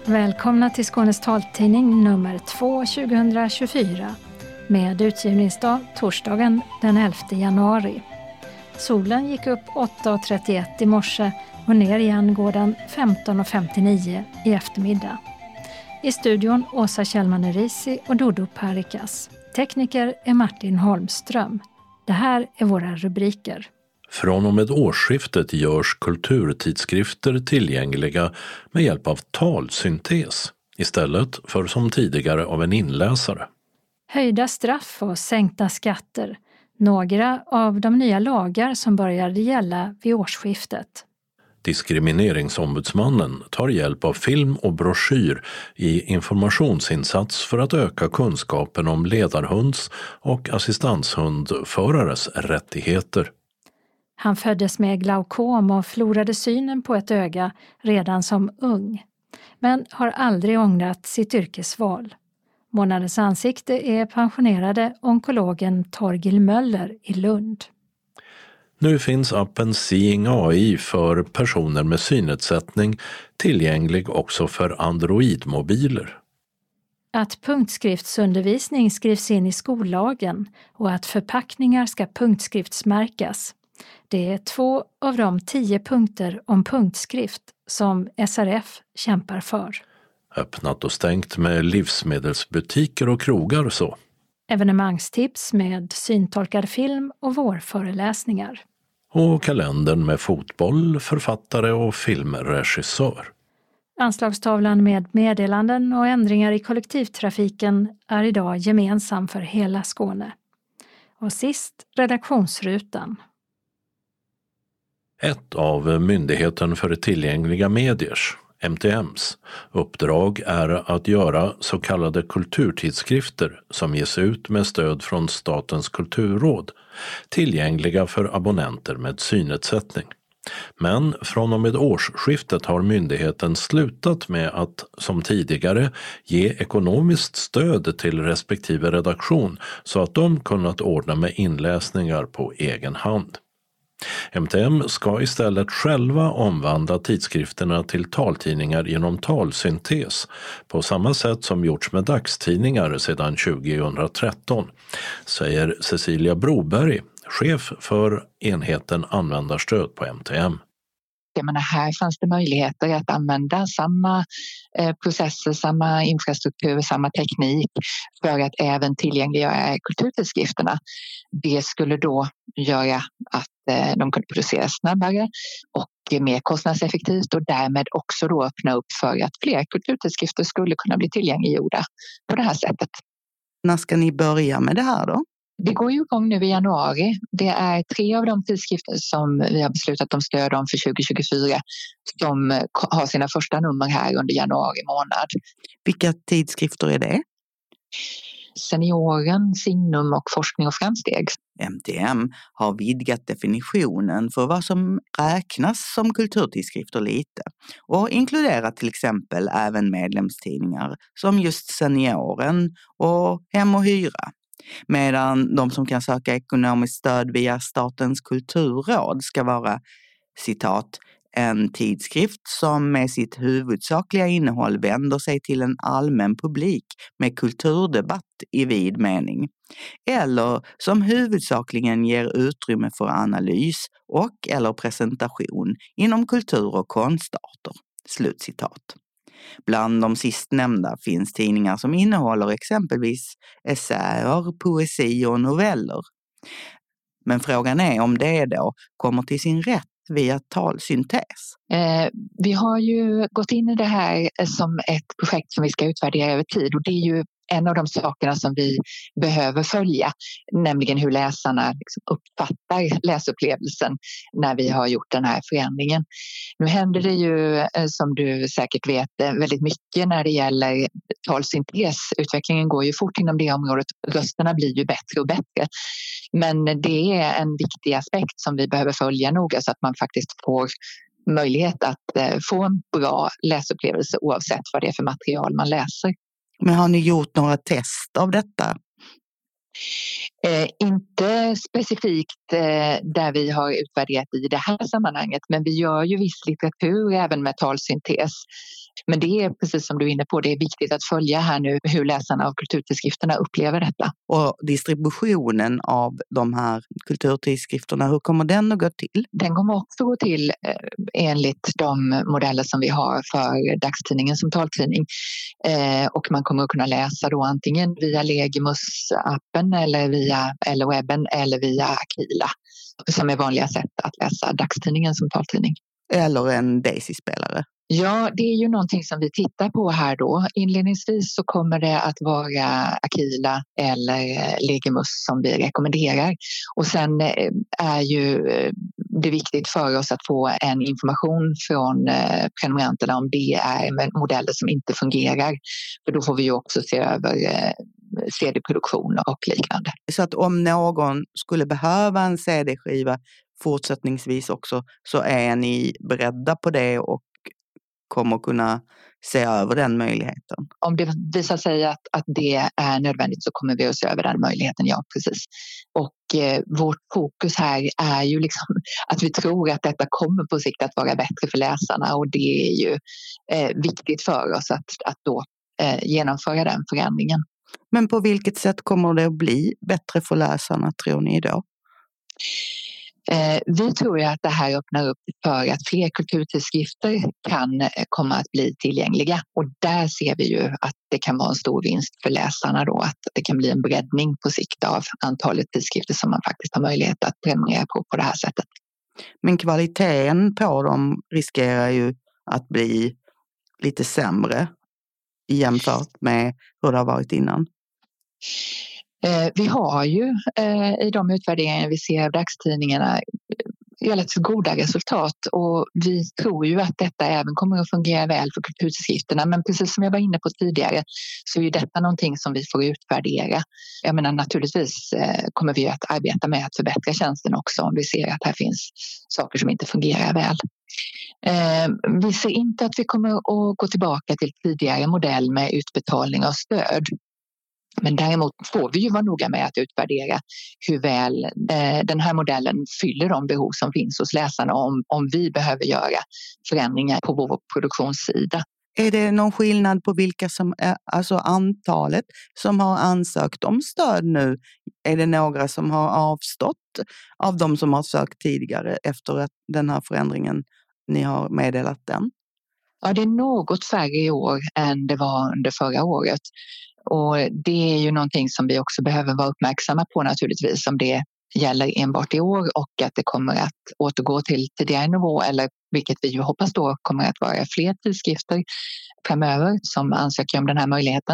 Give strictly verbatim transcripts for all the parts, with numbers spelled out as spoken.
Välkomna till Skånes taltidning nummer två tjugohundratjugofyra med utgivningsdag torsdagen den elfte januari. Solen gick upp åtta trettioett i morse och ner igen går den femton femtionio i eftermiddag. I studion Åsa Kjellman-Erisi och Dodo Parikas. Tekniker är Martin Holmström. Det här är våra rubriker. Från och med årsskiftet görs kulturtidskrifter tillgängliga med hjälp av talsyntes istället för som tidigare av en inläsare. Höjda straff och sänkta skatter. Några av de nya lagar som började gälla vid årsskiftet. Diskrimineringsombudsmannen tar hjälp av film och broschyr i informationsinsats för att öka kunskapen om ledarhunds- och assistanshundförares rättigheter. Han föddes med glaukom och förlorade synen på ett öga redan som ung, men har aldrig ångrat sitt yrkesval. Månadens ansikte är pensionerade onkologen Torgil Möller i Lund. Nu finns appen Seeing A I för personer med synnedsättning tillgänglig också för Android-mobiler. Att punktskriftsundervisning skrivs in i skollagen och att förpackningar ska punktskriftsmärkas. Det är två av de tio punkter om punktskrift som S R F kämpar för. Öppnat och stängt med livsmedelsbutiker och krogar så. Evenemangstips med syntolkad film och vårföreläsningar. Och kalendern med fotboll, författare och filmregissör. Anslagstavlan med meddelanden och ändringar i kollektivtrafiken är idag gemensam för hela Skåne. Och sist redaktionsrutan. Ett av Myndigheten för tillgängliga mediers, M T M:s, uppdrag är att göra så kallade kulturtidskrifter som ges ut med stöd från Statens kulturråd tillgängliga för abonnenter med synnedsättning. Men från och med årsskiftet har myndigheten slutat med att, som tidigare, ge ekonomiskt stöd till respektive redaktion så att de kunnat ordna med inläsningar på egen hand. M T M ska istället själva omvandla tidskrifterna till taltidningar genom talsyntes på samma sätt som gjorts med dagstidningar sedan tjugohundratretton, säger Cecilia Broberg, chef för enheten användarstöd på M T M. Jag menar, här fanns det möjligheter att använda samma eh, processer, samma infrastruktur, samma teknik för att även tillgängliggöra kulturtidskrifterna. Det skulle då göra att eh, de kunde produceras snabbare och mer kostnadseffektivt och därmed också då öppna upp för att fler kulturtidskrifter skulle kunna bli tillgängliggjorda på det här sättet. När ska ni börja med det här då? Det går ju igång nu i januari. Det är tre av de tidskrifter som vi har beslutat om stöd om för tjugo tjugofyra som har sina första nummer här under januari månad. Vilka tidskrifter är det? Senioren, Signum och Forskning och framsteg. M T M har vidgat definitionen för vad som räknas som kulturtidskrifter lite och inkluderar till exempel även medlemstidningar som just Senioren och Hem och hyra. Medan de som kan söka ekonomiskt stöd via Statens kulturråd ska vara, citat, en tidskrift som med sitt huvudsakliga innehåll vänder sig till en allmän publik med kulturdebatt i vid mening. Eller som huvudsakligen ger utrymme för analys och eller presentation inom kultur- och konstarter. Slutcitat. Bland de sistnämnda finns tidningar som innehåller exempelvis essäer, poesi och noveller. Men frågan är om det då kommer till sin rätt via talsyntes. Eh, vi har ju gått in i det här som ett projekt som vi ska utvärdera över tid och det är ju en av de sakerna som vi behöver följa, nämligen hur läsarna liksom uppfattar läsupplevelsen när vi har gjort den här förändringen. Nu händer det ju, som du säkert vet, väldigt mycket när det gäller talsyntes. Utvecklingen går ju fort inom det området. Rösterna blir ju bättre och bättre. Men det är en viktig aspekt som vi behöver följa noga så att man faktiskt får möjlighet att få en bra läsupplevelse oavsett vad det är för material man läser. Men har ni gjort några test av detta? Eh, inte specifikt eh, där vi har utvärderat i det här sammanhanget, men vi gör ju viss litteratur även med talsyntes. Men det är precis som du är inne på, det är viktigt att följa här nu hur läsarna av kulturtidskrifterna upplever detta. Och distributionen av de här kulturtidskrifterna, hur kommer den att gå till? Den kommer också gå till eh, enligt de modeller som vi har för dagstidningen som taltidning. Eh, och man kommer att kunna läsa då antingen via Legimus-appen eller via eller webben eller via Aquila som är vanliga sätt att läsa dagstidningen som taltidning. Eller en Daisy-spelare? Ja, det är ju någonting som vi tittar på här då. Inledningsvis så kommer det att vara Aquila eller Legimus som vi rekommenderar. Och sen är ju det viktigt för oss att få en information från prenumeranterna om det är modeller som inte fungerar. För då får vi ju också se över C D-produktion och liknande. Så att om någon skulle behöva en C D-skiva fortsättningsvis också, så är ni beredda på det och kommer kunna se över den möjligheten? Om det visar sig att, att det är nödvändigt så kommer vi att se över den möjligheten, ja precis. Och eh, vårt fokus här är ju liksom att vi tror att detta kommer på sikt att vara bättre för läsarna, och det är ju eh, viktigt för oss att, att då eh, genomföra den förändringen. Men på vilket sätt kommer det att bli bättre för läsarna, tror ni då? Eh, vi tror ju att det här öppnar upp för att fler kulturtidskrifter kan eh, komma att bli tillgängliga. Och där ser vi ju att det kan vara en stor vinst för läsarna då. Att det kan bli en breddning på sikt av antalet tidskrifter som man faktiskt har möjlighet att prenumerera på på det här sättet. Men kvaliteten på dem riskerar ju att bli lite sämre jämfört med hur det har varit innan. Eh, vi har ju eh, i de utvärderingar vi ser av dagstidningarna relativt goda resultat, och vi tror ju att detta även kommer att fungera väl för kulturtidskrifterna. Men precis som jag var inne på tidigare så är ju detta någonting som vi får utvärdera. Jag menar naturligtvis eh, kommer vi att arbeta med att förbättra tjänsten också om vi ser att här finns saker som inte fungerar väl. Eh, vi ser inte att vi kommer att gå tillbaka till tidigare modell med utbetalning av stöd. Men däremot får vi ju vara noga med att utvärdera hur väl eh, den här modellen fyller de behov som finns hos läsarna, om, om vi behöver göra förändringar på vår produktionssida. Är det någon skillnad på vilka som är, alltså antalet som har ansökt om stöd nu? Är det några som har avstått av de som har sökt tidigare efter att den här förändringen ni har meddelat den? Ja, det är något färre i år än det var under förra året. Och det är ju någonting som vi också behöver vara uppmärksamma på naturligtvis, om det gäller enbart i år och att det kommer att återgå till tidigare nivå, eller vilket vi ju hoppas då kommer att vara fler tidskrifter framöver som ansöker om den här möjligheten.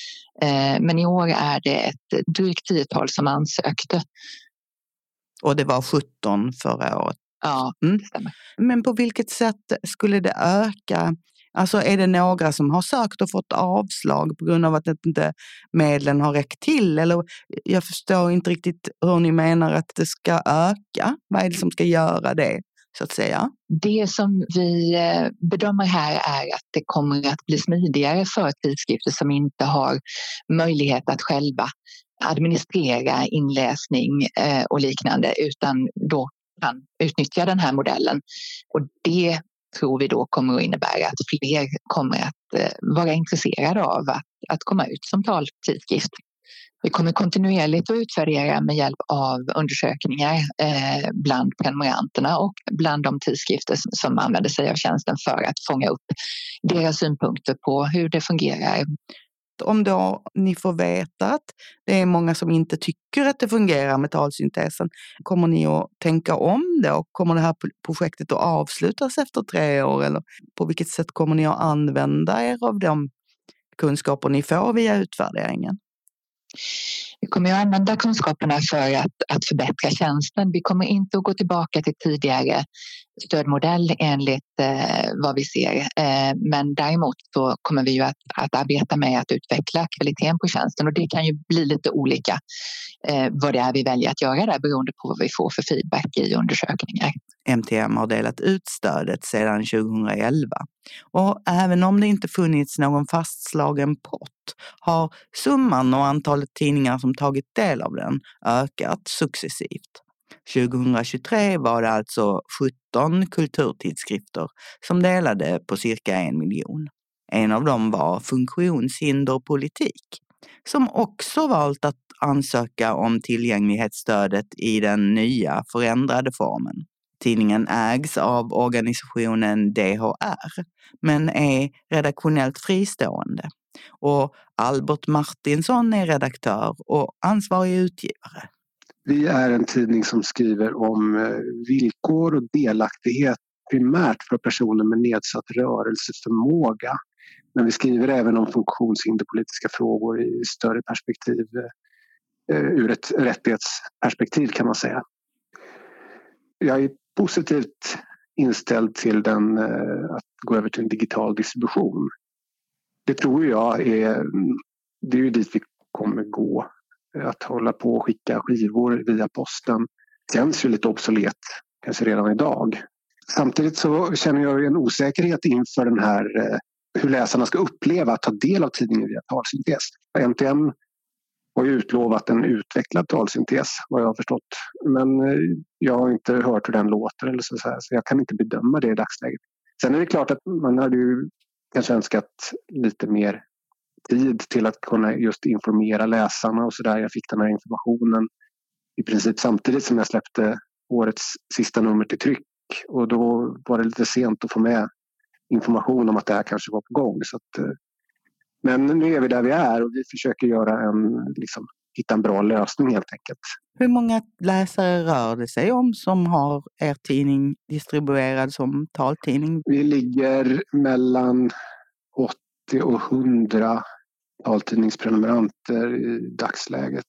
Men i år är det ett drygt tiotal som ansökte. Och det var sjutton förra året. Ja, det stämmer. Mm. Men på vilket sätt skulle det öka? Alltså är det några som har sökt och fått avslag på grund av att inte medlen har räckt till? Eller jag förstår inte riktigt hur ni menar att det ska öka. Vad är det som ska göra det, så att säga? Det som vi bedömer här är att det kommer att bli smidigare för tidskrifter som inte har möjlighet att själva administrera inläsning och liknande, utan då kan utnyttja den här modellen. Och det tror vi då kommer att innebära att fler kommer att vara intresserade av att, att komma ut som taltidskrift. Vi kommer kontinuerligt att utvärdera med hjälp av undersökningar eh, bland prenumeranterna och bland de tidskrifter som, som använder sig av tjänsten för att fånga upp deras synpunkter på hur det fungerar. Om då ni får veta att det är många som inte tycker att det fungerar med talsyntesen, kommer ni att tänka om då? Kommer det här projektet att avslutas efter tre år? Eller på vilket sätt kommer ni att använda er av de kunskaper ni får via utvärderingen? Vi kommer att använda kunskaperna för att, att förbättra tjänsten. Vi kommer inte att gå tillbaka till tidigare stödmodell enligt eh, vad vi ser. Eh, men däremot så kommer vi ju att, att arbeta med att utveckla kvaliteten på tjänsten, och det kan ju bli lite olika eh, vad det är vi väljer att göra där beroende på vad vi får för feedback i undersökningar. M T M har delat ut stödet sedan tjugoelva, och även om det inte funnits någon fastslagen pott har summan och antalet tidningar som tagit del av den ökat successivt. tjugohundratjugotre var det alltså sjutton kulturtidskrifter som delade på cirka en miljon. En av dem var Funktionshinderpolitik, som också valt att ansöka om tillgänglighetsstödet i den nya förändrade formen. Tidningen ägs av organisationen D H R, men är redaktionellt fristående. Och Albert Martinsson är redaktör och ansvarig utgivare. Vi är en tidning som skriver om villkor och delaktighet primärt för personer med nedsatt rörelseförmåga. Men vi skriver även om funktionshinderpolitiska frågor i större perspektiv, ur ett rättighetsperspektiv kan man säga. Jag är positivt inställd till den, att gå över till en digital distribution. Det tror jag är, det är ju dit vi kommer gå. Att hålla på och skicka skivor via posten känns ju lite obsolet, kanske redan idag. Samtidigt så känner jag en osäkerhet inför den här, hur läsarna ska uppleva att ta del av tidningen via talsyntes. M T M har ju utlovat en utvecklad talsyntes, vad jag har förstått. Men jag har inte hört hur den låter eller så, så jag kan inte bedöma det i dagsläget. Sen är det klart att man hade ju kanske önskat lite mer tid till att kunna just informera läsarna och sådär. Jag fick den här informationen i princip samtidigt som jag släppte årets sista nummer till tryck. Och då var det lite sent att få med information om att det här kanske var på gång. Så att, men nu är vi där vi är och vi försöker göra en, liksom, hitta en bra lösning helt enkelt. Hur många läsare rör det sig om som har er tidning distribuerad som taltidning? Vi ligger mellan åttio och hundra taltidningsprenumeranter i dagsläget.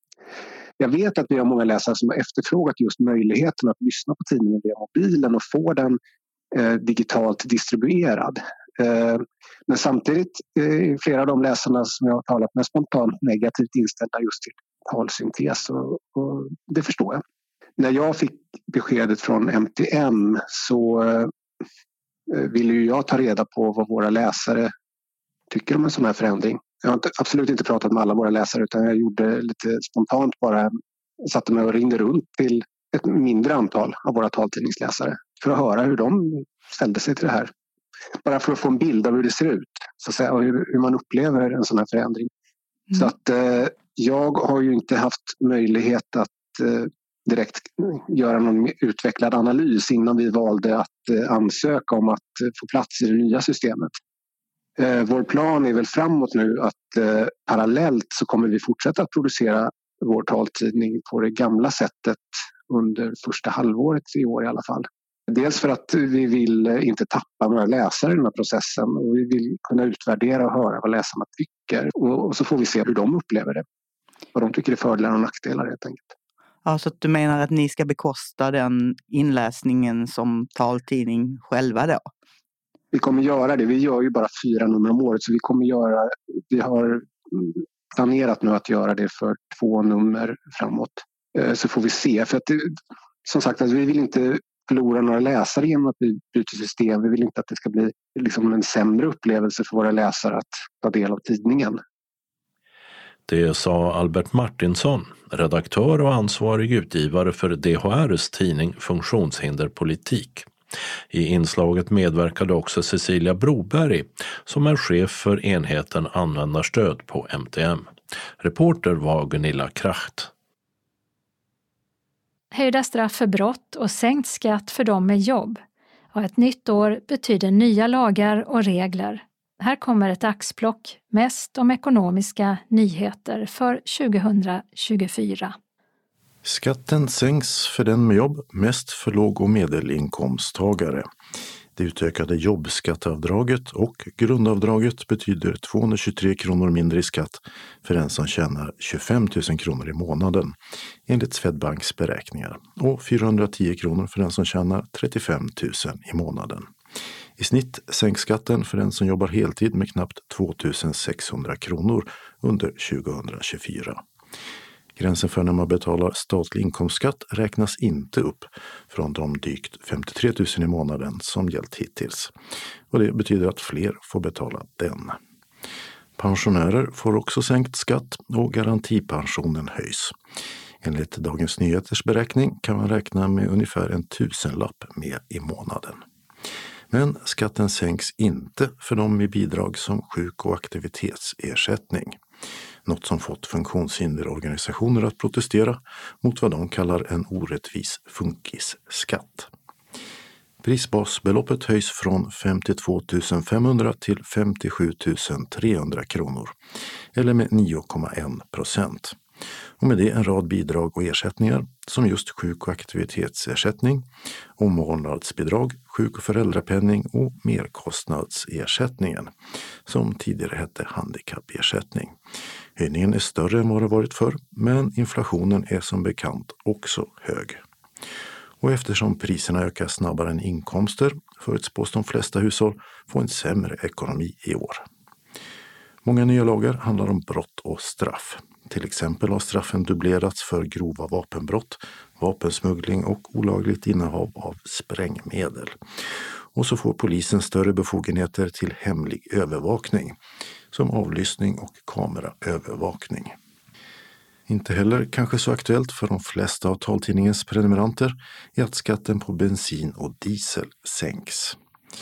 Jag vet att vi har många läsare som har efterfrågat just möjligheten att lyssna på tidningen via mobilen och få den eh, digitalt distribuerad. Eh, men samtidigt är eh, flera av de läsarna som jag har talat med spontant negativt inställda just till talsyntes och, och det förstår jag. När jag fick beskedet från M T M så eh, ville ju jag ta reda på vad våra läsare tycker om en sån här förändring. Jag har inte, absolut inte pratat med alla våra läsare utan jag gjorde lite spontant bara, satte mig och ringde runt till ett mindre antal av våra taltidningsläsare för att höra hur de ställde sig till det här. Bara för att få en bild av hur det ser ut så att säga, och hur, hur man upplever en sån här förändring. Mm. Så att eh, jag har ju inte haft möjlighet att eh, direkt göra någon utvecklad analys innan vi valde att eh, ansöka om att eh, få plats i det nya systemet. Eh, vår plan är väl framåt nu att eh, parallellt så kommer vi fortsätta att producera vår taltidning på det gamla sättet under första halvåret i år i alla fall. Dels för att vi vill inte tappa några läsare i den här processen och vi vill kunna utvärdera och höra vad läsarna tycker och, och så får vi se hur de upplever det. Vad de tycker är fördelar och nackdelar helt enkelt. Ja, så att du menar att ni ska bekosta den inläsningen som taltidning själva då? Vi kommer göra det. Vi gör ju bara fyra nummer om året så vi kommer göra, vi har planerat nu att göra det för två nummer framåt. Så får vi se. För att det, som sagt, alltså, vi vill inte förlora några läsare genom att vi byter system. Vi vill inte att det ska bli liksom en sämre upplevelse för våra läsare att ta del av tidningen. Det sa Albert Martinsson, redaktör och ansvarig utgivare för D H R:s tidning Funktionshinderpolitik. I inslaget medverkade också Cecilia Broberg som är chef för enheten användarstöd på M T M. Reporter var Gunilla Kracht. Höjda straff för brott och sänkt skatt för dem med jobb. Och ett nytt år betyder nya lagar och regler. Här kommer ett axplock, mest om ekonomiska nyheter för tjugohundratjugofyra. Skatten sänks för den med jobb, mest för låg- och medelinkomsttagare. Det utökade jobbskatteavdraget och grundavdraget betyder tvåhundratjugotre kronor mindre i skatt för den som tjänar tjugofem tusen kronor i månaden, enligt Swedbanks beräkningar, och fyrahundratio kronor för den som tjänar trettiofem tusen i månaden. I snitt sänks skatten för den som jobbar heltid med knappt tvåtusensexhundra kronor under tjugohundratjugofyra. Gränsen för när man betalar statlig inkomstskatt räknas inte upp från de drygt femtiotre tusen i månaden som gällt hittills. Och det betyder att fler får betala den. Pensionärer får också sänkt skatt och garantipensionen höjs. Enligt Dagens Nyheters beräkning kan man räkna med ungefär en tusenlapp mer i månaden. Men skatten sänks inte för de med bidrag som sjuk- och aktivitetsersättning. Något som fått funktionshinderorganisationer att protestera mot vad de kallar en orättvis funkisskatt. Prisbasbeloppet höjs från femtiotvå tusen femhundra till femtiosju tusen trehundra kronor, eller med nio komma en procent. Och med det en rad bidrag och ersättningar som just sjuk- och aktivitetsersättning, omvårdnadsbidrag, sjuk- och föräldrapenning och merkostnadsersättningen, som tidigare hette handikappersättning. Höjningen är större än vad det varit förr, men inflationen är som bekant också hög. Och eftersom priserna ökar snabbare än inkomster förutspås de flesta hushåll få en sämre ekonomi i år. Många nya lagar handlar om brott och straff. Till exempel har straffen dubblerats för grova vapenbrott, vapensmuggling och olagligt innehav av sprängmedel. Och så får polisen större befogenheter till hemlig övervakning, som avlyssning och kameraövervakning. Inte heller kanske så aktuellt för de flesta av taltidningens prenumeranter är att skatten på bensin och diesel sänks.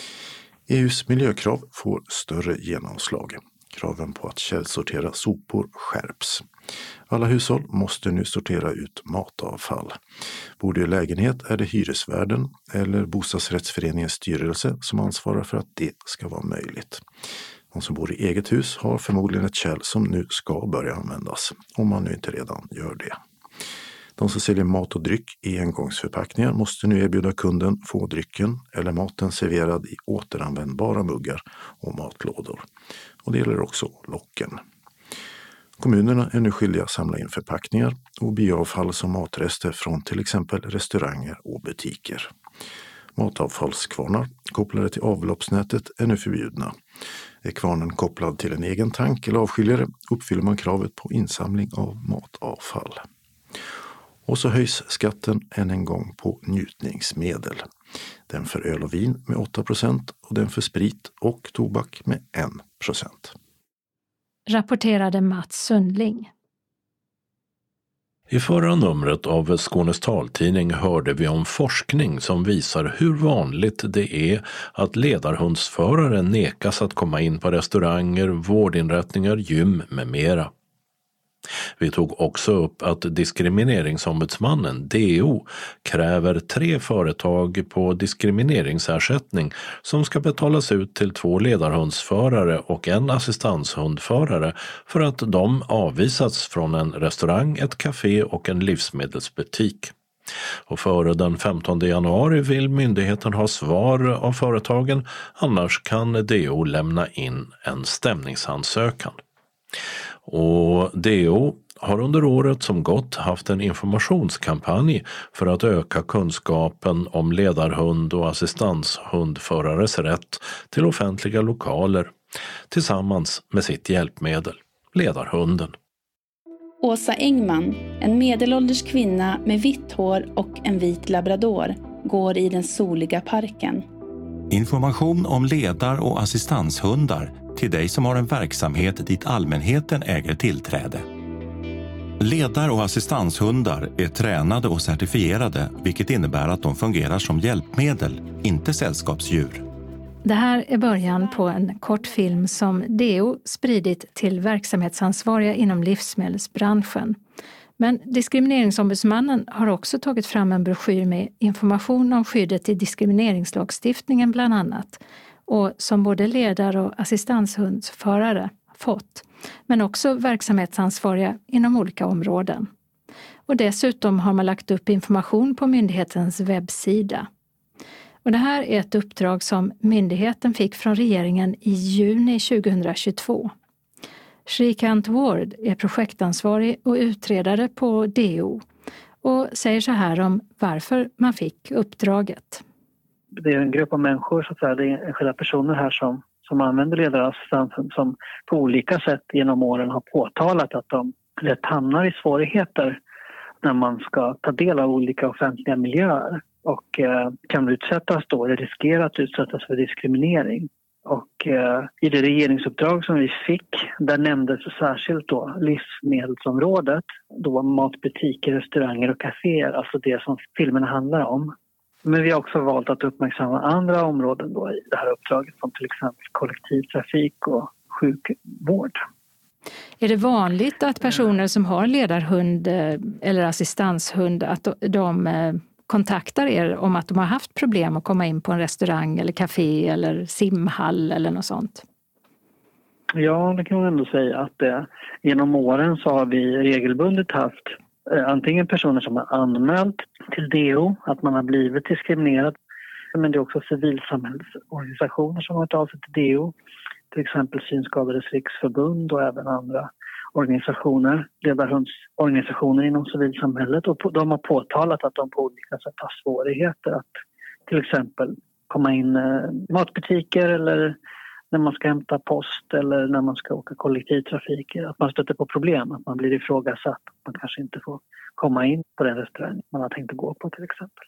E U:s miljökrav får större genomslag. Kraven på att källsortera sopor skärps. Alla hushåll måste nu sortera ut matavfall. Bor du i lägenhet är det hyresvärden eller bostadsrättsföreningens styrelse som ansvarar för att det ska vara möjligt. De som bor i eget hus har förmodligen ett kärl som nu ska börja användas, om man nu inte redan gör det. De som säljer mat och dryck i engångsförpackningar måste nu erbjuda kunden få drycken eller maten serverad i återanvändbara muggar och matlådor. Och det gäller också locken. Kommunerna är nu skyldiga att samla in förpackningar och bioavfall som matrester från till exempel restauranger och butiker. Matavfallskvarnar kopplade till avloppsnätet är nu förbjudna. Är kvarnen kopplad till en egen tank eller avskiljare uppfyller man kravet på insamling av matavfall. Och så höjs skatten än en gång på njutningsmedel. Den för öl och vin med åtta procent och den för sprit och tobak med en procent. Rapporterade Mats Sundling. I förra numret av Skånes taltidning hörde vi om forskning som visar hur vanligt det är att ledarhundsförare nekas att komma in på restauranger, vårdinrättningar, gym med mera. Vi tog också upp att diskrimineringsombudsmannen D O kräver tre företag på diskrimineringsersättning som ska betalas ut till två ledarhundsförare och en assistanshundförare för att de avvisats från en restaurang, ett café och en livsmedelsbutik. Och före den femtonde januari vill myndigheten ha svar av företagen, annars kan D O lämna in en stämningsansökan. Och D O har under året som gått haft en informationskampanj för att öka kunskapen om ledarhund och assistanshundförares rätt till offentliga lokaler tillsammans med sitt hjälpmedel, ledarhunden. Åsa Engman, en medelålders kvinna med vitt hår och en vit labrador, går i den soliga parken. Information om ledar- och assistanshundar till dig som har en verksamhet dit allmänheten äger tillträde. Ledar- och assistanshundar är tränade och certifierade, vilket innebär att de fungerar som hjälpmedel, inte sällskapsdjur. Det här är början på en kortfilm som D O spridit till verksamhetsansvariga inom livsmedelsbranschen. Men diskrimineringsombudsmannen har också tagit fram en broschyr med information om skyddet i diskrimineringslagstiftningen bland annat, och som både ledare och assistanshundsförare fått, men också verksamhetsansvariga inom olika områden. Och dessutom har man lagt upp information på myndighetens webbsida. Och det här är ett uppdrag som myndigheten fick från regeringen i juni tjugohundratjugotvå. Shrikant Ward är projektansvarig och utredare på D O och säger så här om varför man fick uppdraget. Det är en grupp av människor, så att säga, det är enskilda personer här som, som använder ledarassistans som på olika sätt genom åren har påtalat att de lätt hamnar i svårigheter när man ska ta del av olika offentliga miljöer och eh, kan utsättas då, eller riskera att utsättas för diskriminering. Och eh, i det regeringsuppdrag som vi fick, där nämndes särskilt då livsmedelsområdet, då matbutiker, restauranger och kaféer, alltså det som filmerna handlar om. Men vi har också valt att uppmärksamma andra områden då i det här uppdraget, som till exempel kollektivtrafik och sjukvård. Är det vanligt att personer som har ledarhund eller assistanshund, att de kontaktar er om att de har haft problem att komma in på en restaurang eller café eller simhall eller något sånt? Ja, det kan man ändå säga att det, genom åren så har vi regelbundet haft eh, antingen personer som har anmält till D O att man har blivit diskriminerad, men det är också civilsamhällsorganisationer som har hört av sig till D O, till exempel Synskadades riksförbund och även andra organisationer, ledarhundsorganisationer inom civilsamhället, och de har påtalat att de på olika sätt har svårigheter att till exempel komma in i matbutiker eller när man ska hämta post eller när man ska åka kollektivtrafik, att man stöter på problem, att man blir ifrågasatt, att man kanske inte får komma in på den restaurang man har tänkt att gå på till exempel.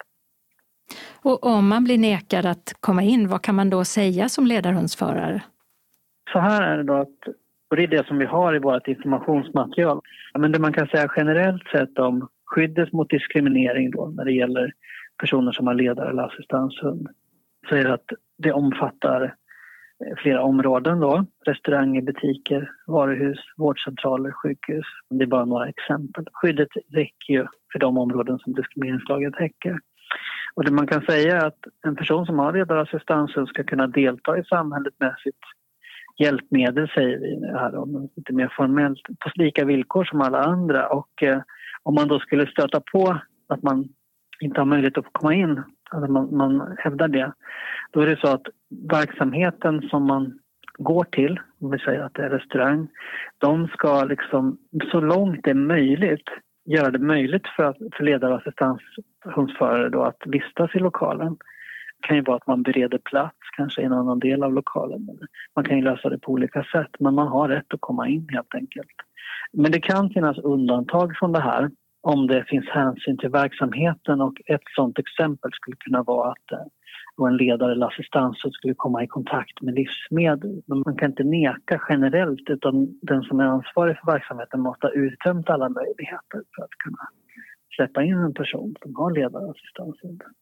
Och om man blir nekad att komma in, vad kan man då säga som ledarhundsförare? Så här är det då, att, och det är det som vi har i vårt informationsmaterial. Men det man kan säga generellt sett om skyddet mot diskriminering då, när det gäller personer som har ledare eller assistanshund, så är det att det omfattar flera områden då. Restauranger, butiker, varuhus, vårdcentraler, sjukhus. Det är bara några exempel. Skyddet räcker ju för de områden som diskrimineringslagen täcker. Och det man kan säga är att en person som har ledarassistanshund ska kunna delta i samhället med sitt hjälpmedel, säger vi här om lite mer formellt, på lika villkor som alla andra. Och eh, om man då skulle stöta på att man inte har möjlighet att komma in, alltså man, man hävdar det, då är det så att verksamheten som man går till, om vi säger att det är restaurang, de ska liksom så långt det är möjligt göra det möjligt för, för ledare och assistanshundsförare då att vistas i lokalen. Det kan ju vara att man bereder plats kanske i en annan del av lokalen. Man kan ju lösa det på olika sätt, men man har rätt att komma in helt enkelt. Men det kan finnas undantag från det här om det finns hänsyn till verksamheten, och ett sådant exempel skulle kunna vara att eh, en ledare eller assistans skulle komma i kontakt med livsmedel. Men man kan inte neka generellt, utan den som är ansvarig för verksamheten måste ha uttömt alla möjligheter för att kunna släppa in en person som har ledare och assistans.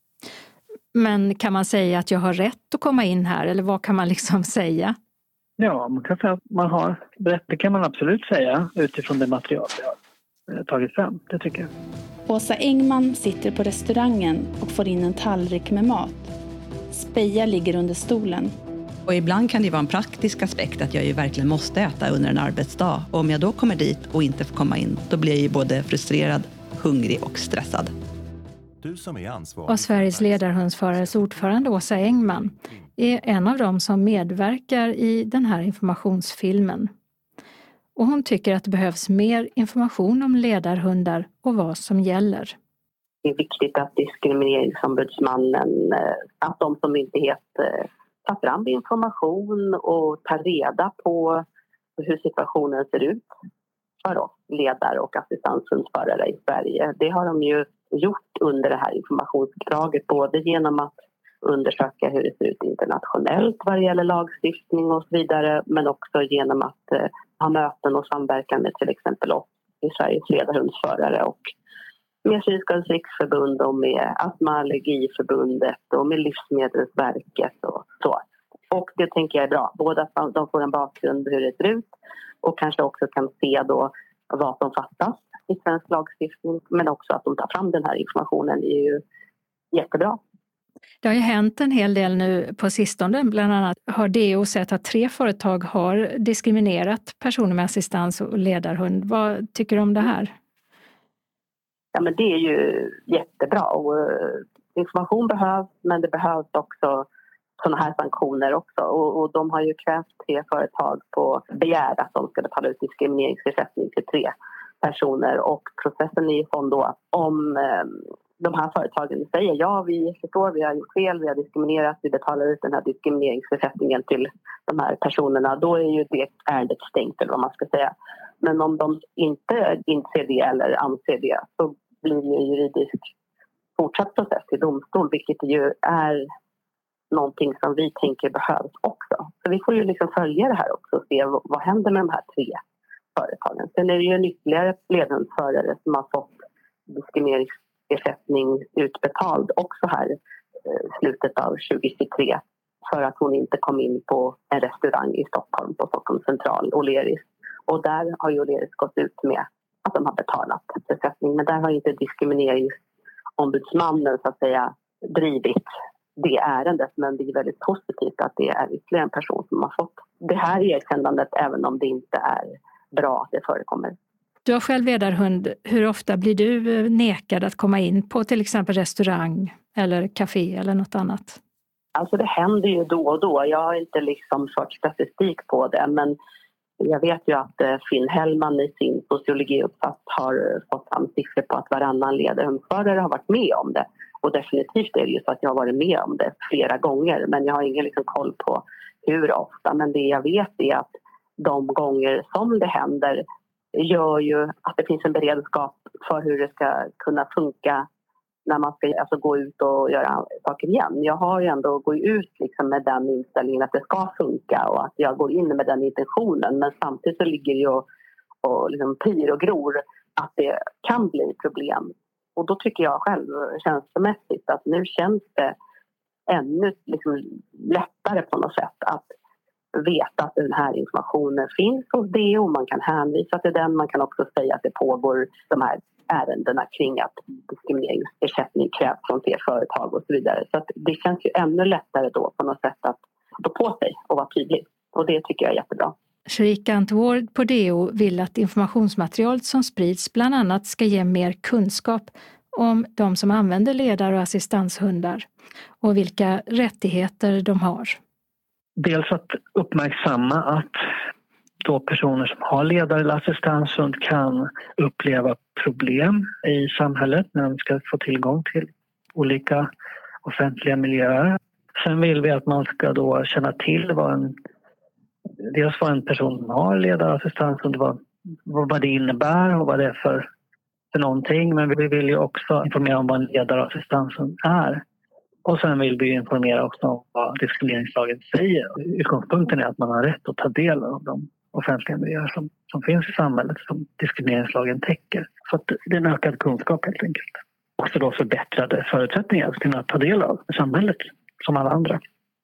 Men kan man säga att jag har rätt att komma in här, eller vad kan man liksom säga? Ja, man kan säga att man har rätt, det kan man absolut säga utifrån det material vi har tagit fram, det tycker jag. Åsa Engman sitter på restaurangen och får in en tallrik med mat. Speja ligger under stolen. Och ibland kan det vara en praktisk aspekt att jag ju verkligen måste äta under en arbetsdag. Och om jag då kommer dit och inte får komma in, då blir jag ju både frustrerad, hungrig och stressad. Du som är ansvarig. Och Sveriges ledarhundsförares ordförande Åsa Engman är en av dem som medverkar i den här informationsfilmen. Och hon tycker att det behövs mer information om ledarhundar och vad som gäller. Det är viktigt att diskrimineringsombudsmannen, att de som myndighet tar fram information och tar reda på hur situationen ser ut för oss ledare och assistanshundsförare i Sverige. Det har de ju gjort under det här informationsuppdraget, både genom att undersöka hur det ser ut internationellt vad det gäller lagstiftning och så vidare, men också genom att eh, ha möten och samverkan med till exempel oss i Sveriges ledarhundsförare och med Synskadades riksförbund och med Astma- och allergiförbundet och med Livsmedelsverket och så. Och det tänker jag är bra, både att de får en bakgrund hur det ser ut och kanske också kan se då vad som fattas i svensk lagstiftning, men också att de tar fram den här informationen är ju jättebra. Det har ju hänt en hel del nu på sistone. Bland annat har D O sett att tre företag har diskriminerat personer med assistans och ledarhund. Vad tycker du om det här? Ja, men det är ju jättebra. Och, uh, information behövs, men det behövs också sådana här sanktioner också. Och, och de har ju krävt tre företag på begär att de ska betala ut diskrimineringsersättning till tre personer. Och processen är ju sån då att om um, de här företagen säger ja, vi förstår, vi har gjort fel, vi har diskriminerat, vi betalar ut den här diskrimineringsersättningen till de här personerna, då är ju det ärendet stängt eller vad man ska säga. Men om de inte inser det eller anser det, så blir det ju juridisk fortsatt process i domstol, vilket ju är någonting som vi tänker behövs också. Så vi får ju liksom följa det här också och se vad händer med de här tre företagen. Sen är det ju en ytterligare ledarhundsförare som har fått diskrimineringsersättning utbetald också här slutet av tjugohundratjugotre för att hon inte kom in på en restaurang i Stockholm på Stockholms central, O'Learys. Och där har ju O'Learys gått ut med att de har betalat ersättning. Men där har inte diskrimineringsombudsmannen så att säga drivit det ärendet. Men det är väldigt positivt att det är ytterligare en person som har fått det här erkännandet, även om det inte är bra att det förekommer. Du har själv ledarhund. Hur ofta blir du nekad att komma in på till exempel restaurang eller café eller något annat? Alltså det händer ju då och då. Jag har inte liksom fört statistik på det, men jag vet ju att Finn Hellman i sin sociologiuppsats har fått fram siffror på att varannan ledarhundsförare har varit med om det. Och definitivt är det ju så att jag har varit med om det flera gånger, men jag har ingen liksom koll på hur ofta. Men det jag vet är att de gånger som det händer gör ju att det finns en beredskap för hur det ska kunna funka när man ska alltså gå ut och göra saker igen. Jag har ju ändå gått ut liksom med den inställningen att det ska funka och att jag går in med den intentionen. Men samtidigt så ligger ju och, och liksom pyr och gror att det kan bli problem. Och då tycker jag själv känslomässigt att nu känns det ännu liksom lättare på något sätt att veta att den här informationen finns hos D O. Man kan hänvisa till den. Man kan också säga att det pågår de här ärendena kring att diskrimineringsersättning krävs från fler företag och så vidare. Så att det känns ju ännu lättare då på något sätt att stå på sig och vara tydlig. Och det tycker jag är jättebra. Shrikant Ward på D O vill att informationsmaterialet som sprids bland annat ska ge mer kunskap om de som använder ledar- och assistanshundar och vilka rättigheter de har. Dels att uppmärksamma att då personer som har ledare eller assistanshund kan uppleva problem i samhället när de ska få tillgång till olika offentliga miljöer. Sen vill vi att man ska då känna till vad en, dels vad en person som har ledare och assistanshund, vad, vad det innebär och vad det är för, för någonting. Men vi vill ju också informera om vad en ledare och assistanshund är. Och sen vill vi informera också om vad diskrimineringslagen säger. Utgångspunkten är att man har rätt att ta del av de offentliga miljöer som, som finns i samhället som diskrimineringslagen täcker. Så att det är en ökad kunskap helt enkelt. Och då förbättrade förutsättningar att kunna ta del av samhället som alla andra.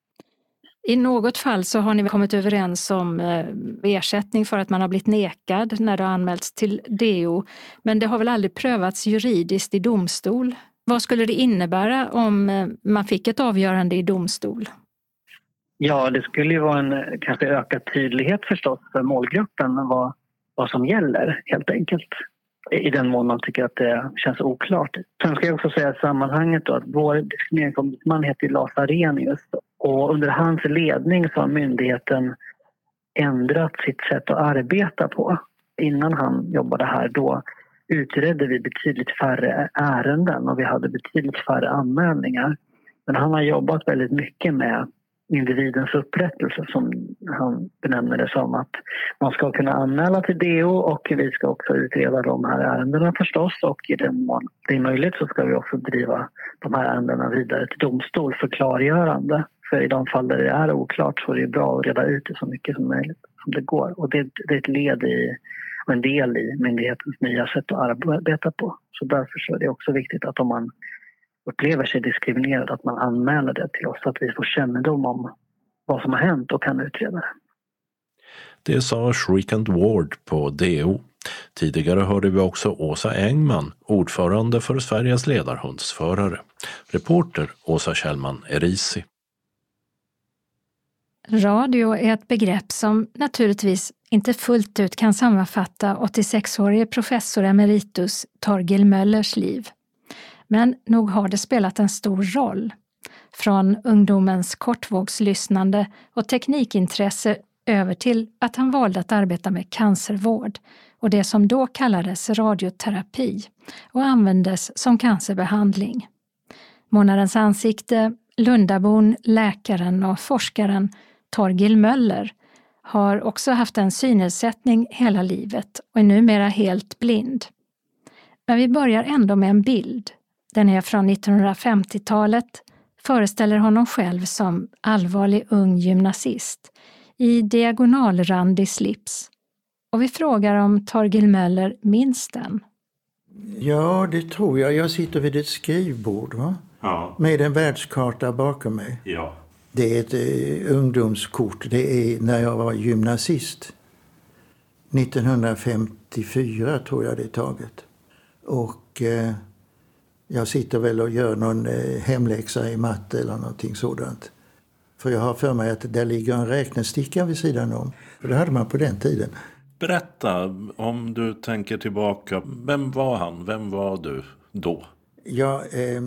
I något fall så har ni kommit överens om eh, ersättning för att man har blivit nekad när det har anmälts till D O. Men det har väl aldrig prövats juridiskt i domstol? Vad skulle det innebära om eh, man fick ett avgörande i domstol? Ja, det skulle ju vara en kanske ökad tydlighet förstås för målgruppen vad, vad som gäller helt enkelt. I den mån man tycker att det känns oklart. Sen ska jag också säga i sammanhanget då att vår diskrimineringsombudsman heter Lars Arrhenius. Och under hans ledning så har myndigheten ändrat sitt sätt att arbeta på. Innan han jobbade här då utredde vi betydligt färre ärenden och vi hade betydligt färre anmälningar. Men han har jobbat väldigt mycket med individens upprättelse som han benämner det som, att man ska kunna anmäla till D O och vi ska också utreda de här ärendena förstås, och i den mån det är möjligt så ska vi också driva de här ärendena vidare till domstol för klargörande. För i de fall där det är oklart så är det bra att reda ut det så mycket som möjligt som det går. Och det, det är ett led i och en del i myndighetens nya sätt att arbeta på. Så därför så är det också viktigt att om man upplever sig diskriminerad att man anmäler det till oss så att vi får kännedom om vad som har hänt och kan utreda det. Det sa Shrikant Ward på D O. Tidigare hörde vi också Åsa Engman, ordförande för Sveriges ledarhundsförare. Reporter Åsa Kjellman Erisi. Radio är ett begrepp som naturligtvis inte fullt ut kan sammanfatta åttiosex-årige professor emeritus Torgil Möllers liv. Men nog har det spelat en stor roll. Från ungdomens kortvågslyssnande och teknikintresse över till att han valde att arbeta med cancervård och det som då kallades radioterapi och användes som cancerbehandling. Månadens ansikte, Lundabon, läkaren och forskaren Torgil Möller har också haft en synnedsättning hela livet och är numera helt blind. Men vi börjar ändå med en bild. Den är från nittonhundrafemtiotalet, föreställer honom själv som allvarlig ung gymnasist i diagonalrandig slips. Och vi frågar om Torgil Möller minns den. Ja, det tror jag. Jag sitter vid ett skrivbord, va? Ja. Med en världskarta bakom mig. Ja. Det är ett eh, ungdomskort. Det är när jag var gymnasist. nittonhundrafemtiofyra tror jag det är taget. Och eh, jag sitter väl och gör någon eh, hemläxa i matte eller någonting sådant. För jag har för mig att där ligger en räknesticka vid sidan om. För det hade man på den tiden. Berätta, om du tänker tillbaka. Vem var han? Vem var du då? Jag eh,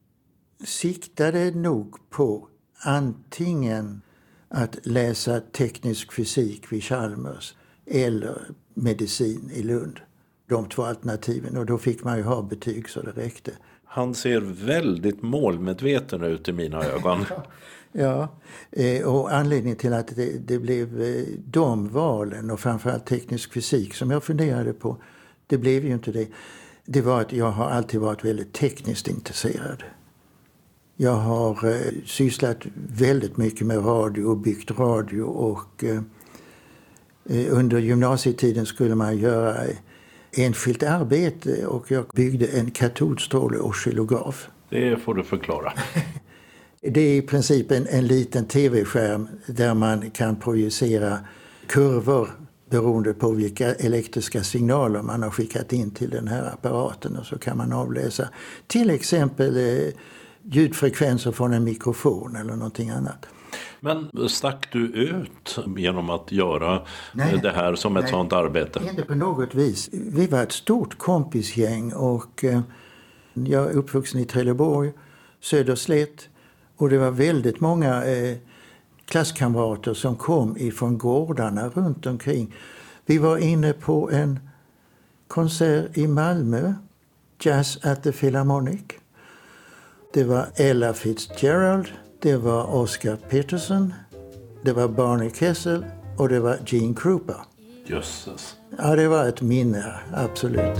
siktade nog på antingen att läsa teknisk fysik vid Chalmers eller medicin i Lund. De två alternativen. Och då fick man ju ha betyg så det räckte. Han ser väldigt målmedveten ut i mina ögon. Ja, och anledningen till att det, det blev de valen och framförallt teknisk fysik som jag funderade på, det blev ju inte det. Det var att jag har alltid varit väldigt tekniskt intresserad. Jag har eh, sysslat väldigt mycket med radio och byggt radio och eh, under gymnasietiden skulle man göra enskilt arbete och jag byggde en katodstråle oscillograf. Det får du förklara. Det är i princip en, en liten tv-skärm där man kan projicera kurvor beroende på vilka elektriska signaler man har skickat in till den här apparaten och så kan man avläsa till exempel eh, ljudfrekvenser från en mikrofon eller någonting annat. Men stack du ut genom att göra nej, det här som ett nej, sånt arbete? Inte på något vis. Vi var ett stort kompisgäng och eh, jag är uppvuxen i Trelleborg, Söderslätt och det var väldigt många eh, klasskamrater som kom ifrån gårdarna runt omkring. Vi var inne på en konsert i Malmö, Jazz at the Philharmonic. Det var Ella Fitzgerald, det var Oscar Peterson, det var Barney Kessel och det var Gene Krupa. Jösses. Ja, det var ett minne, absolut.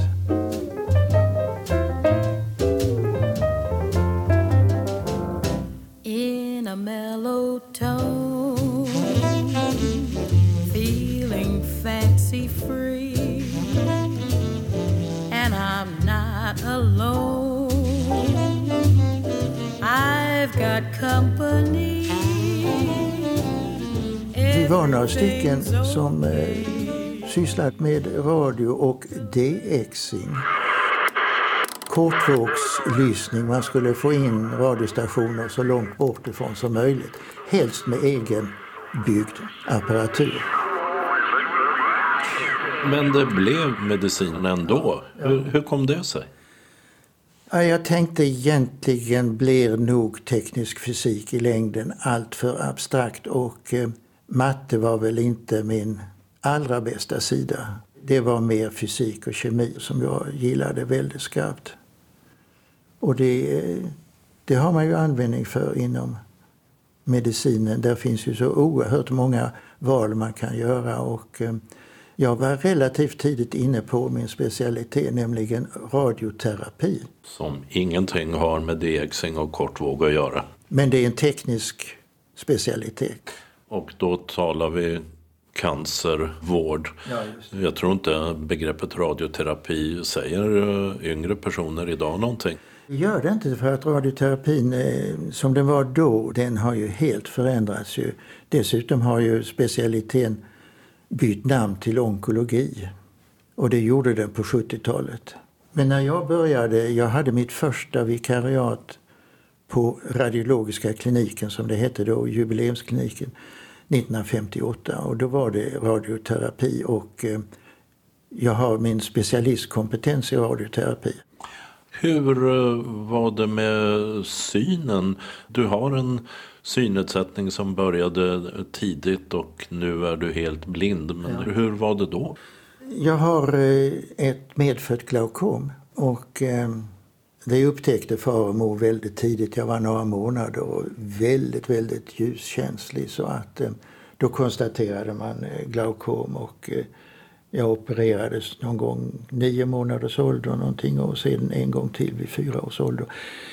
In a mellow tone, feeling fancy free, and I'm not alone. I've got company. Vi var några stycken som eh, sysslat med radio och D-Xing. Kortvågslyssning, man skulle få in radiostationer så långt bort ifrån som möjligt. Helst med egen byggd apparatur. Men det blev medicin ändå. Ja. Hur, hur kom det sig? Ja, jag tänkte egentligen blir nog teknisk fysik i längden allt för abstrakt och eh, matte var väl inte min allra bästa sida. Det var mer fysik och kemi som jag gillade väldigt skarpt. Och det, det har man ju användning för inom medicinen. Där finns ju så oerhört många val man kan göra och eh, jag var relativt tidigt inne på min specialitet, nämligen radioterapi. Som ingenting har med D-Xing och kortvåg att göra. Men det är en teknisk specialitet. Och då talar vi cancervård. Ja, just det. Jag tror inte begreppet radioterapi säger yngre personer idag någonting. Det gör det inte, för att radioterapin som den var då, den har ju helt förändrats. Ju. Dessutom har ju specialiteten bytt namn till onkologi. Och det gjorde den på sjuttiotalet. Men när jag började, jag hade mitt första vikariat på radiologiska kliniken som det hette då, jubileumskliniken, nittonhundrafemtioåtta. Och då var det radioterapi och eh, jag har min specialistkompetens i radioterapi. Hur var det med synen? Du har en synnedsättning som började tidigt och nu är du helt blind. Men ja. Hur var det då? Jag har ett medfött glaukom och det upptäckte far och mor väldigt tidigt. Jag var några månader och väldigt, väldigt ljuskänslig så att då konstaterade man glaukom och jag opererades någon gång nio månaders ålder någonting och sen en gång till vid fyra års ålder.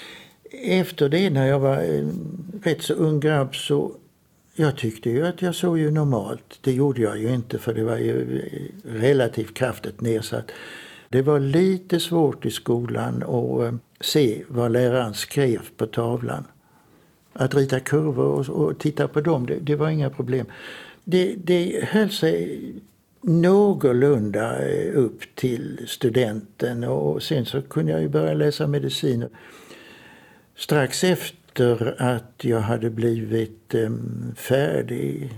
Efter det när jag var rätt så ung grabb så jag tyckte ju att jag såg ju normalt. Det gjorde jag ju inte för det var ju relativt kraftigt nedsatt. Det var lite svårt i skolan och se vad läraren skrev på tavlan. Att rita kurvor och, och titta på dem, det, det var inga problem. Det, det höll sig någorlunda upp till studenten och sen så kunde jag ju börja läsa medicin. Strax efter att jag hade blivit um, färdig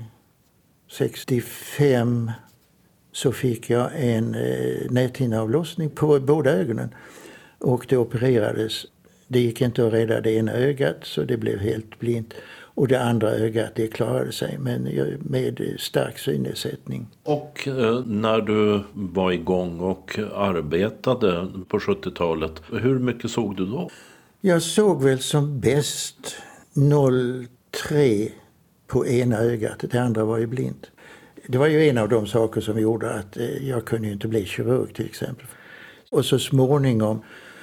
sextiofem så fick jag en eh, näthinneavlossning på båda ögonen och det opererades. Det gick inte att rädda det ena ögat så det blev helt blint. Och det andra ögat det klarade sig men med stark synnedsättning. Och eh, när du var igång och arbetade på sjuttiotalet, hur mycket såg du då? Jag såg väl som bäst noll komma tre på ena ögat, det andra var ju blint. Det var ju en av de saker som gjorde att eh, jag kunde inte bli kirurg till exempel. Och så småningom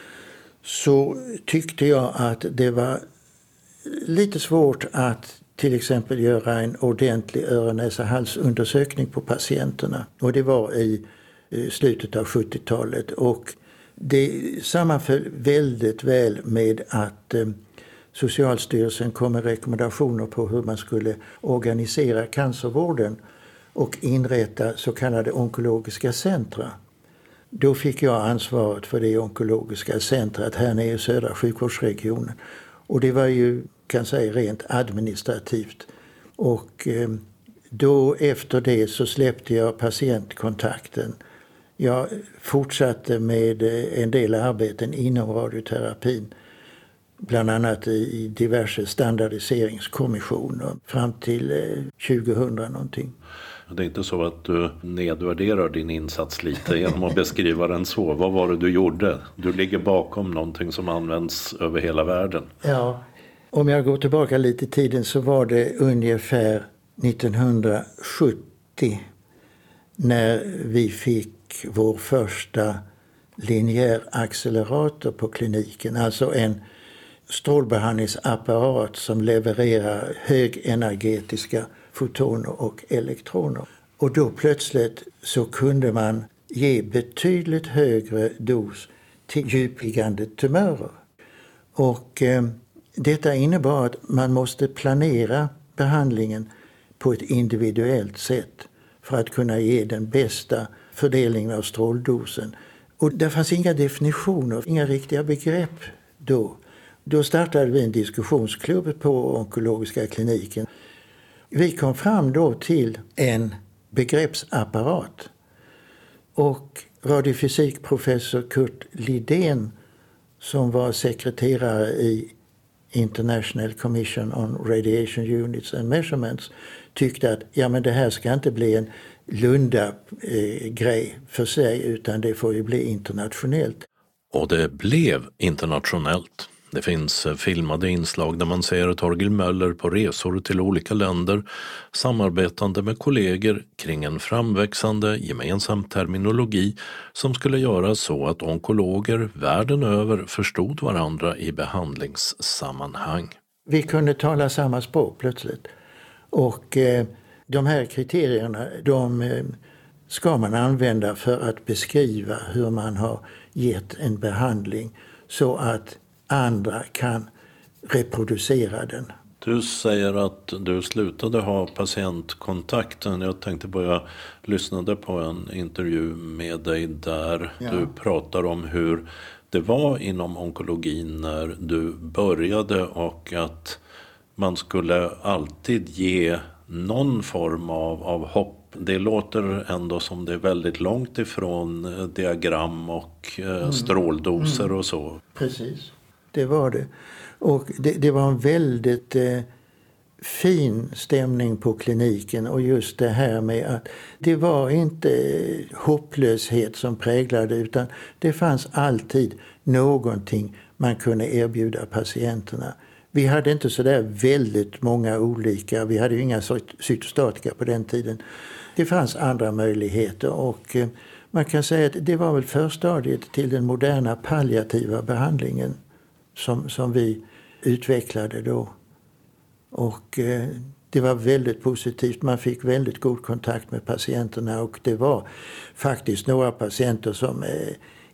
så tyckte jag att det var lite svårt att till exempel göra en ordentlig öron-näsa-halsundersökning på patienterna. Och det var i slutet av sjuttiotalet och det sammanföll väldigt väl med att eh, Socialstyrelsen kom med rekommendationer på hur man skulle organisera cancervården och inrätta så kallade onkologiska centra. Då fick jag ansvaret för det onkologiska centret här nere i södra sjukvårdsregionen. Och det var ju, kan säga, rent administrativt. Och eh, då efter det så släppte jag patientkontakten. Jag fortsatte med en del arbeten inom radioterapin. Bland annat i diverse standardiseringskommissioner fram till eh, tjugohundra någonting. Det är inte så att du nedvärderar din insats lite genom att beskriva den så. Vad var det du gjorde? Du ligger bakom någonting som används över hela världen. Ja, om jag går tillbaka lite i tiden så var det ungefär nittonhundrasjuttio när vi fick vår första linjär accelerator på kliniken. Alltså en strålbehandlingsapparat som levererar högenergetiska fotoner och elektroner. Och då plötsligt så kunde man ge betydligt högre dos till djupliggande tumörer. Och eh, detta innebar att man måste planera behandlingen på ett individuellt sätt för att kunna ge den bästa fördelningen av stråldosen. Och det fanns inga definitioner, inga riktiga begrepp då. Då startade vi en diskussionsklubb på onkologiska kliniken. Vi kom fram då till en begreppsapparat och radiofysikprofessor Kurt Lidén som var sekreterare i International Commission on Radiation Units and Measurements tyckte att ja, men det här ska inte bli en Lunda-grej eh, för sig utan det får ju bli internationellt. Och det blev internationellt. Det finns filmade inslag där man ser Torgil Möller på resor till olika länder samarbetande med kollegor kring en framväxande gemensam terminologi som skulle göra så att onkologer världen över förstod varandra i behandlingssammanhang. Vi kunde tala samma språk plötsligt och eh, de här kriterierna de eh, ska man använda för att beskriva hur man har gett en behandling så att andra kan reproducera den. Du säger att du slutade ha patientkontakten. Jag tänkte bara, jag lyssnade på en intervju med dig där ja. Du pratar om hur det var inom onkologin när du började och att man skulle alltid ge någon form av, av hopp. Det låter ändå som det är väldigt långt ifrån diagram och mm. stråldoser mm. och så. Precis. Det var det. Och det, det var en väldigt eh, fin stämning på kliniken och just det här med att det var inte hopplöshet som präglade utan det fanns alltid någonting man kunde erbjuda patienterna. Vi hade inte så där väldigt många olika, vi hade ju inga cytostatika på den tiden. Det fanns andra möjligheter och eh, man kan säga att det var väl förstadiet till den moderna palliativa behandlingen. Som, som vi utvecklade då. Och eh, det var väldigt positivt. Man fick väldigt god kontakt med patienterna och det var faktiskt några patienter som eh,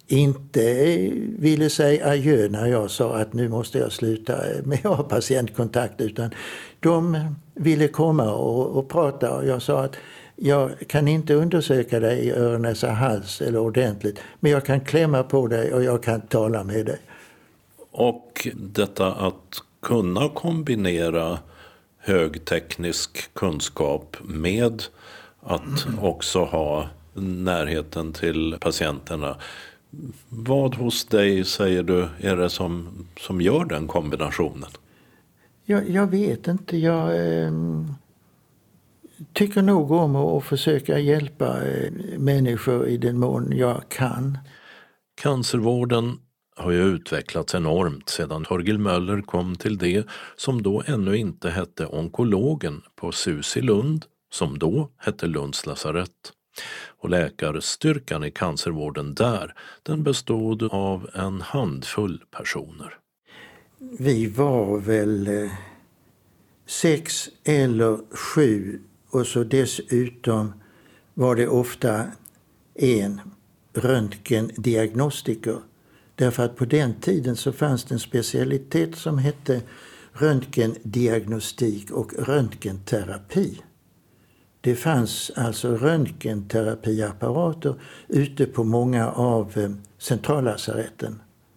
inte ville säga adjö när jag sa att nu måste jag sluta med att ha patientkontakt, utan de ville komma och, och prata, och jag sa att jag kan inte undersöka dig i öron, näsa, hals eller ordentligt, men jag kan klämma på dig och jag kan tala med dig. Och detta att kunna kombinera högteknisk kunskap med att också ha närheten till patienterna. Vad hos dig, säger du, är det som, som gör den kombinationen? Jag, jag vet inte. Jag eh, tycker nog om att försöka hjälpa eh, människor i den mån jag kan. Cancervården har ju utvecklats enormt sedan Torgil Möller kom till det som då ännu inte hette onkologen på S U S i Lund, som då hette Lunds lasarett. Och läkarstyrkan i cancervården där, den bestod av en handfull personer. Vi var väl eh, sex eller sju, och så dessutom var det ofta en röntgendiagnostiker. Därför att på den tiden så fanns det en specialitet som hette röntgendiagnostik och röntgenterapi. Det fanns alltså röntgenterapiapparater ute på många av centrallasaretten.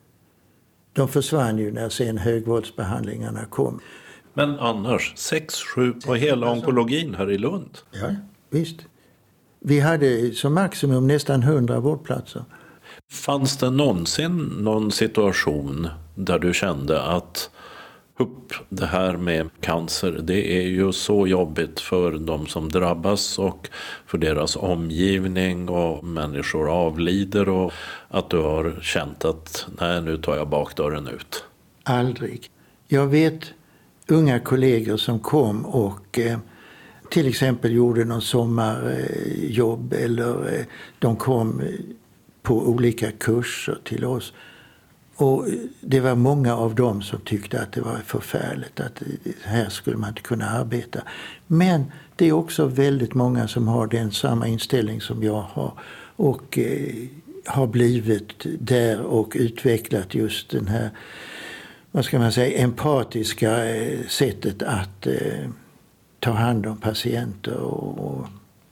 De försvann ju när sen högvårdsbehandlingarna kom. Men annars, sex, sju på hela onkologin här i Lund? Ja, visst. Vi hade som maximum nästan hundra vårdplatser. Fanns det någonsin någon situation där du kände att upp, det här med cancer, det är ju så jobbigt för de som drabbas och för deras omgivning, och människor avlider, och att du har känt att nej, nu tar jag bakdörren ut? Aldrig. Jag vet unga kollegor som kom och eh, till exempel gjorde någon sommarjobb, eh, eller eh, de kom eh, på olika kurser till oss. Och det var många av dem som tyckte att det var förfärligt, att här skulle man inte kunna arbeta. Men det är också väldigt många som har den samma inställning som jag har, och eh, har blivit där och utvecklat just den här, vad ska man säga, empatiska eh, sättet att eh, ta hand om patienter och, och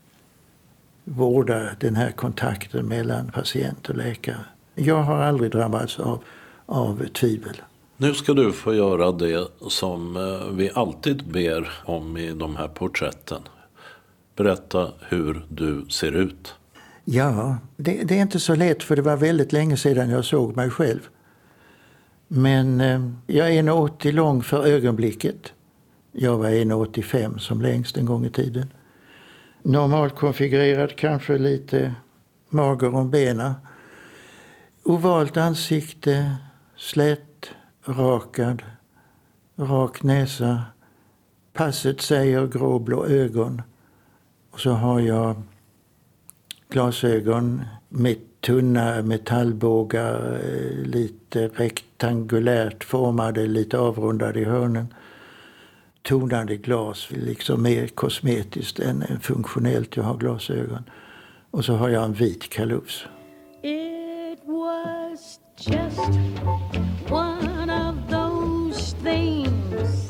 vårda den här kontakten mellan patient och läkare. Jag har aldrig drabbats av, av tvivel. Nu ska du få göra det som vi alltid ber om i de här porträtten. Berätta hur du ser ut. Ja, det, det är inte så lätt, för det var väldigt länge sedan jag såg mig själv. Men eh, jag är en komma åttio lång för ögonblicket. Jag var en komma åttiofem som längst en gång i tiden. Normalt konfigurerad, kanske lite mager om benen. Ovalt ansikte, slätt, rakad, rak näsa. Passet säger gråblå ögon. Och så har jag glasögon med tunna metallbågar, lite rektangulärt formade, lite avrundade i hörnen. Tonande glas, liksom mer kosmetiskt än funktionellt. Jag har glasögon. Och så har jag en vit kalufs. It was just one of those things,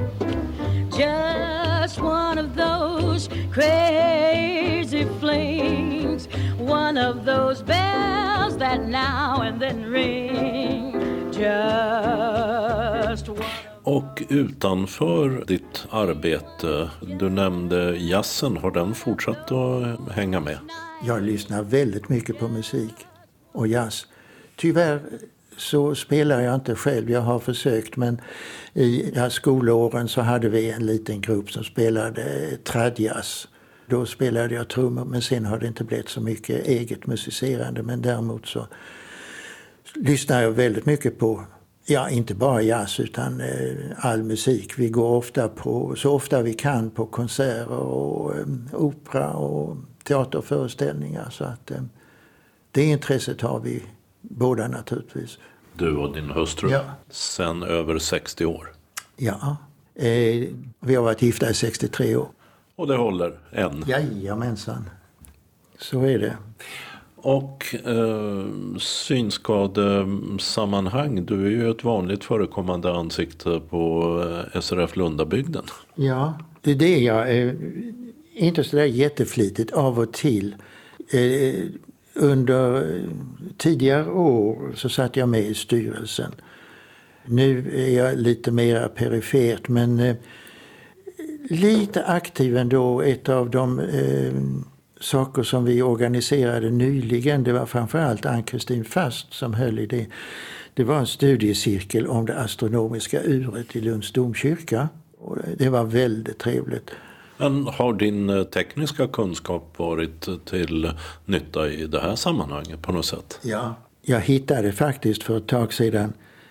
just one of those crazy flings, one of those bells that now and then ring, just one. Och utanför ditt arbete, du nämnde jazzen, har den fortsatt att hänga med? Jag lyssnar väldigt mycket på musik och jazz. Tyvärr så spelar jag inte själv, jag har försökt, men i ja, skolåren så hade vi en liten grupp som spelade tradjazz. Då spelade jag trummor, men sen har det inte blivit så mycket eget musicerande, men däremot så lyssnar jag väldigt mycket på, ja, inte bara jazz utan eh, all musik. Vi går ofta på, så ofta vi kan, på konserter och eh, opera och teaterföreställningar, så att eh, det intresset har vi båda naturligtvis. Du och din hustru, ja. Sen över sextio år. Ja, eh, vi har varit gifta i sextiotre år. Och det håller än? Jajamensan, så är det. Och eh, synskadesammanhang, du är ju ett vanligt förekommande ansikte på S R F Lundabygden. Ja, det är det jag är inte så där jätteflitigt av och till. Eh, under tidigare år så satt jag med i styrelsen. Nu är jag lite mer perifert, men eh, lite aktiv ändå. Ett av de eh, saker som vi organiserade nyligen, det var framförallt Ann-Kristin Fast som höll i det. Det var en studiecirkel om det astronomiska uret i Lunds domkyrka. Och det var väldigt trevligt. Men har din tekniska kunskap varit till nytta i det här sammanhanget på något sätt? Ja, jag hittade faktiskt för ett tag sedan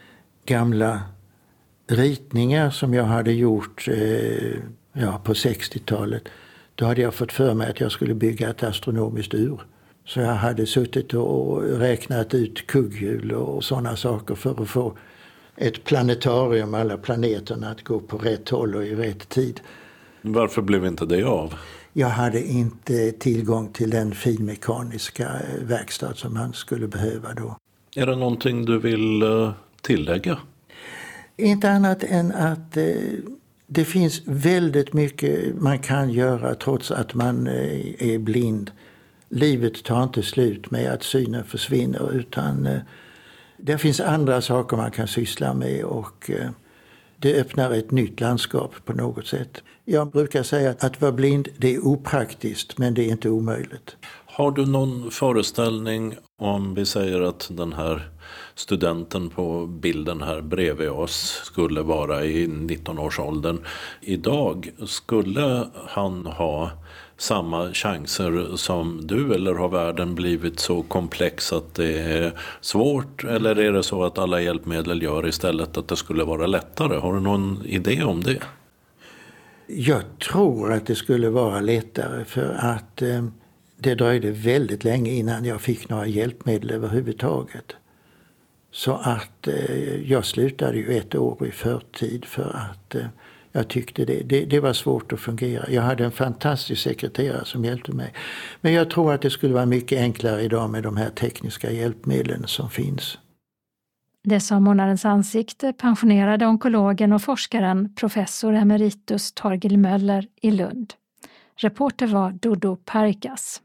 gamla ritningar som jag hade gjort eh, ja, på sextiotalet. Då hade jag fått för mig att jag skulle bygga ett astronomiskt ur. Så jag hade suttit och räknat ut kugghjul och sådana saker för att få ett planetarium, alla planeterna, att gå på rätt håll och i rätt tid. Varför blev inte det av? Jag hade inte tillgång till den finmekaniska verkstad som man skulle behöva då. Är det någonting du vill tillägga? Inte annat än att eh, det finns väldigt mycket man kan göra trots att man eh, är blind. Livet tar inte slut med att synen försvinner, utan eh, det finns andra saker man kan syssla med, och eh, det öppnar ett nytt landskap på något sätt. Jag brukar säga att att vara blind, det är opraktiskt, men det är inte omöjligt. Har du någon föreställning om vi säger att den här studenten på bilden här bredvid oss skulle vara i nitton-årsåldern idag? Skulle han ha samma chanser som du, eller har världen blivit så komplex att det är svårt, eller är det så att alla hjälpmedel gör istället att det skulle vara lättare? Har du någon idé om det? Jag tror att det skulle vara lättare, för att eh, det dröjde väldigt länge innan jag fick några hjälpmedel överhuvudtaget. Så att eh, jag slutade ju ett år i förtid för att eh, jag tyckte det, det, det var svårt att fungera. Jag hade en fantastisk sekreterare som hjälpte mig. Men jag tror att det skulle vara mycket enklare idag med de här tekniska hjälpmedlen som finns. Det sa Månadens ansikte pensionerade onkologen och forskaren professor emeritus Torgil Möller i Lund. Reporter var Dodo Parikas.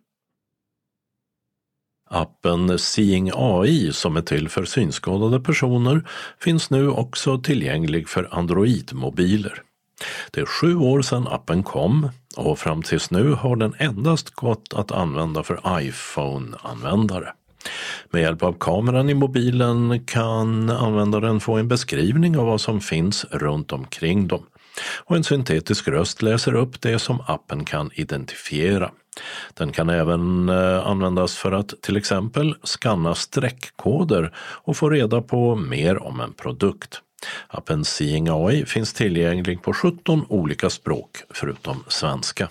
Appen Seeing A I, som är till för synskadade personer, finns nu också tillgänglig för Android-mobiler. Det är sju år sedan appen kom, och fram tills nu har den endast gått att använda för iPhone-användare. Med hjälp av kameran i mobilen kan användaren få en beskrivning av vad som finns runt omkring dem. Och en syntetisk röst läser upp det som appen kan identifiera. Den kan även användas för att till exempel skanna streckkoder och få reda på mer om en produkt. Appen Seeing A I finns tillgänglig på sjutton olika språk förutom svenska.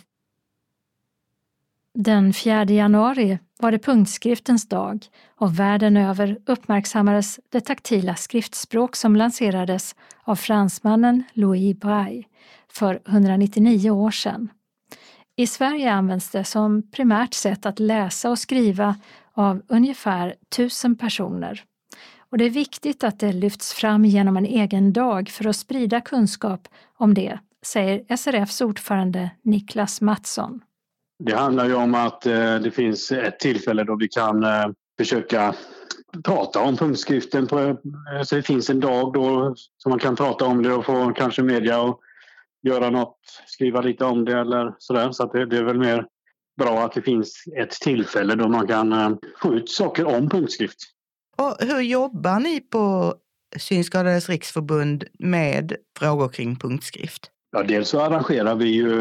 Den fjärde januari var det punktskriftens dag, och världen över uppmärksammades det taktila skriftspråk som lanserades av fransmannen Louis Braille för etthundranittionio år sedan. I Sverige används det som primärt sätt att läsa och skriva av ungefär tusen personer. Och det är viktigt att det lyfts fram genom en egen dag för att sprida kunskap om det, säger S R F:s ordförande Niklas Mattsson. Det handlar ju om att eh, det finns ett tillfälle då vi kan eh, försöka prata om punktskriften. På, eh, så det finns en dag då som man kan prata om det och få kanske media och göra något, skriva lite om det eller sådär. Så att det, det är väl mer bra att det finns ett tillfälle då man kan eh, få ut saker om punktskrift. Och hur jobbar ni på Synskadades riksförbund med frågor kring punktskrift? Ja, dels så arrangerar vi ju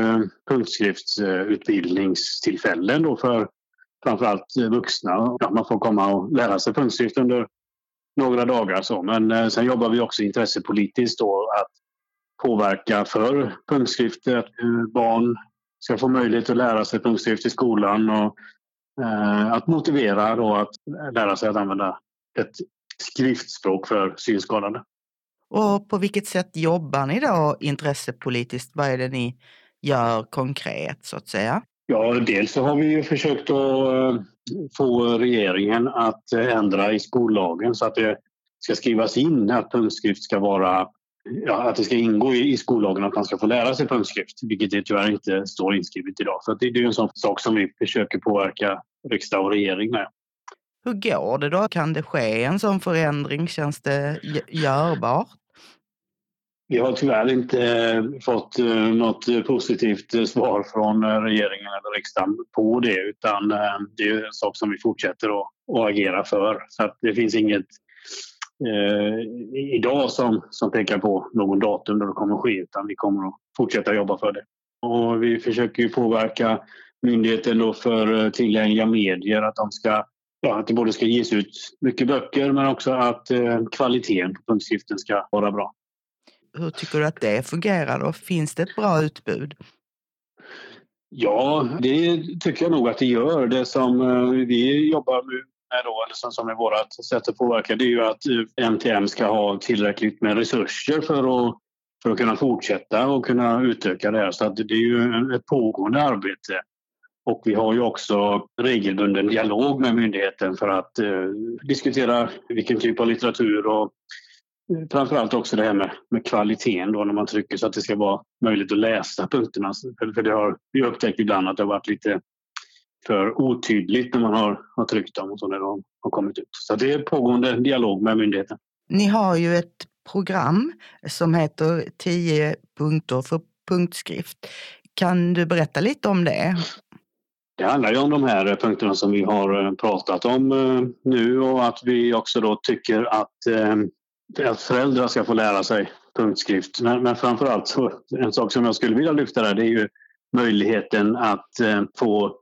punktskriftsutbildningstillfällen då för framförallt vuxna. Ja, man får komma och lära sig punktskrift under några dagar. Så. Men sen jobbar vi också intressepolitiskt då att påverka för punktskrift. Att barn ska få möjlighet att lära sig punktskrift i skolan och eh, att motivera då att lära sig att använda ett skriftspråk för synskadade. Och på vilket sätt jobbar ni då intressepolitiskt? Vad är det ni gör konkret så att säga? Ja, dels så har vi ju försökt att få regeringen att ändra i skollagen så att det ska skrivas in att punktskrift ska vara, ja, att det ska ingå i skollagen att man ska få lära sig punktskrift, vilket det tyvärr inte står inskrivet idag. Så det är ju en sån sak som vi försöker påverka riksdag och regering med. Hur går det då? Kan det ske en sån förändring? Känns det görbart? Vi har tyvärr inte fått något positivt svar från regeringen eller riksdagen på det, utan det är en sak som vi fortsätter att, att agera för. Så att det finns inget eh, idag som, som pekar på någon datum där det kommer att ske, utan vi kommer att fortsätta jobba för det. Och vi försöker ju påverka myndigheten då för tillgängliga medier att de ska, ja, att det både ska ges ut mycket böcker men också att eh, kvaliteten på punktskriften ska vara bra. Hur tycker du att det fungerar då? Finns det ett bra utbud? Ja, det tycker jag nog att det gör. Det som vi jobbar med då, eller som, som är vårt sätt att påverka, det är ju att M T M ska ha tillräckligt med resurser för att, för att kunna fortsätta och kunna utöka det här. Så att det är ju ett pågående arbete. Och vi har ju också regelbunden dialog med myndigheten för att eh, diskutera vilken typ av litteratur och framförallt också det här med, med kvaliteten då när man trycker så att det ska vara möjligt att läsa punkterna. För, för det har vi upptäckt ibland att det har varit lite för otydligt när man har, har tryckt dem och så när de har kommit ut. Så det är pågående dialog med myndigheten. Ni har ju ett program som heter tio punkter för punktskrift. Kan du berätta lite om det? Det handlar ju om de här punkterna som vi har pratat om nu och att vi också då tycker att att föräldrar ska få lära sig punktskrift. Men, men framförallt så, en sak som jag skulle vilja lyfta där, det är ju möjligheten att eh, få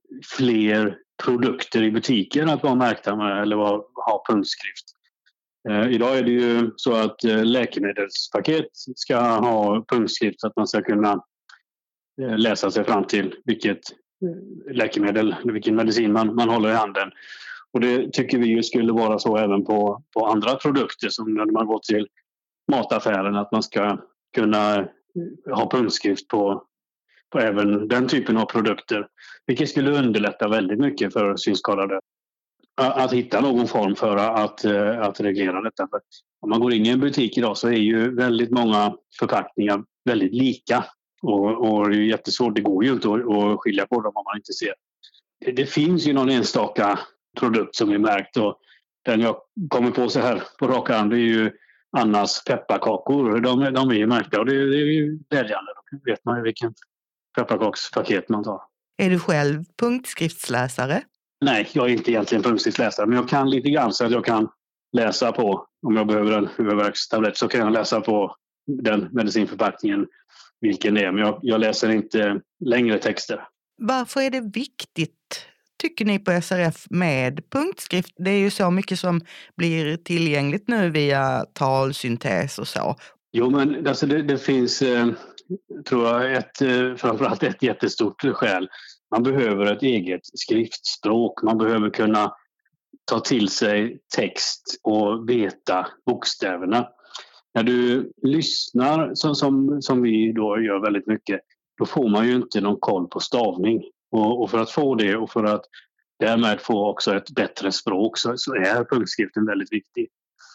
fler produkter i butiken att vara märkta med eller vara, ha punktskrift. Eh, idag är det ju så att eh, läkemedelspaket ska ha punktskrift så att man ska kunna eh, läsa sig fram till vilket eh, läkemedel, vilken medicin man, man håller i handen. Och det tycker vi ju skulle vara så även på, på andra produkter som när man går till mataffären att man ska kunna ha punktskrift på, på även den typen av produkter. Vilket skulle underlätta väldigt mycket för synskadade att, att hitta någon form för att, att reglera detta. För om man går in i en butik idag så är ju väldigt många förpackningar väldigt lika och, och det är jättesvårt, det går ju inte att, att skilja på dem om man inte ser. Det, det finns ju någon enstaka produkt som är märkt och den jag kommer på så här på rak arm det är ju Annas pepparkakor. De, de är ju märkta och det, det är ju glädjande. Då vet man ju vilken pepparkakspaket man tar. Är du själv punktskriftsläsare? Nej, jag är inte egentligen punktskriftsläsare men jag kan lite grann så att jag kan läsa på, om jag behöver en huvudvärkstablett så kan jag läsa på den medicinförpackningen vilken det är. Men jag, jag läser inte längre texter. Varför är det viktigt, tycker ni på S R F, med punktskrift? Det är ju så mycket som blir tillgängligt nu via talsyntes och så. Jo, men alltså det, det finns, eh, tror jag, ett, eh, framförallt ett jättestort skäl. Man behöver ett eget skriftspråk. Man behöver kunna ta till sig text och veta bokstäverna. När du lyssnar, som, som, som vi då gör väldigt mycket, då får man ju inte någon koll på stavning. Och, och för att få det och för att därmed få också ett bättre språk så, så är punktskriften väldigt viktig.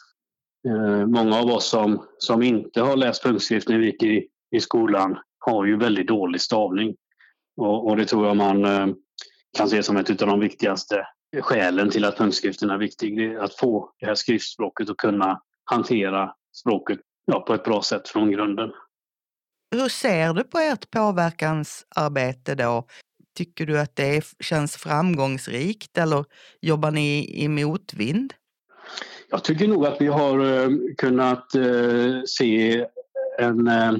Eh, många av oss som, som inte har läst punktskrift när vi gick i, i skolan har ju väldigt dålig stavning. Och, och det tror jag man eh, kan se som ett av de viktigaste skälen till att punktskriften är viktig. Det är att få det här skriftspråket och kunna hantera språket ja, på ett bra sätt från grunden. Hur ser du på ert påverkansarbete då? Tycker du att det känns framgångsrikt eller jobbar ni i motvind? Jag tycker nog att vi har uh, kunnat uh, se en uh,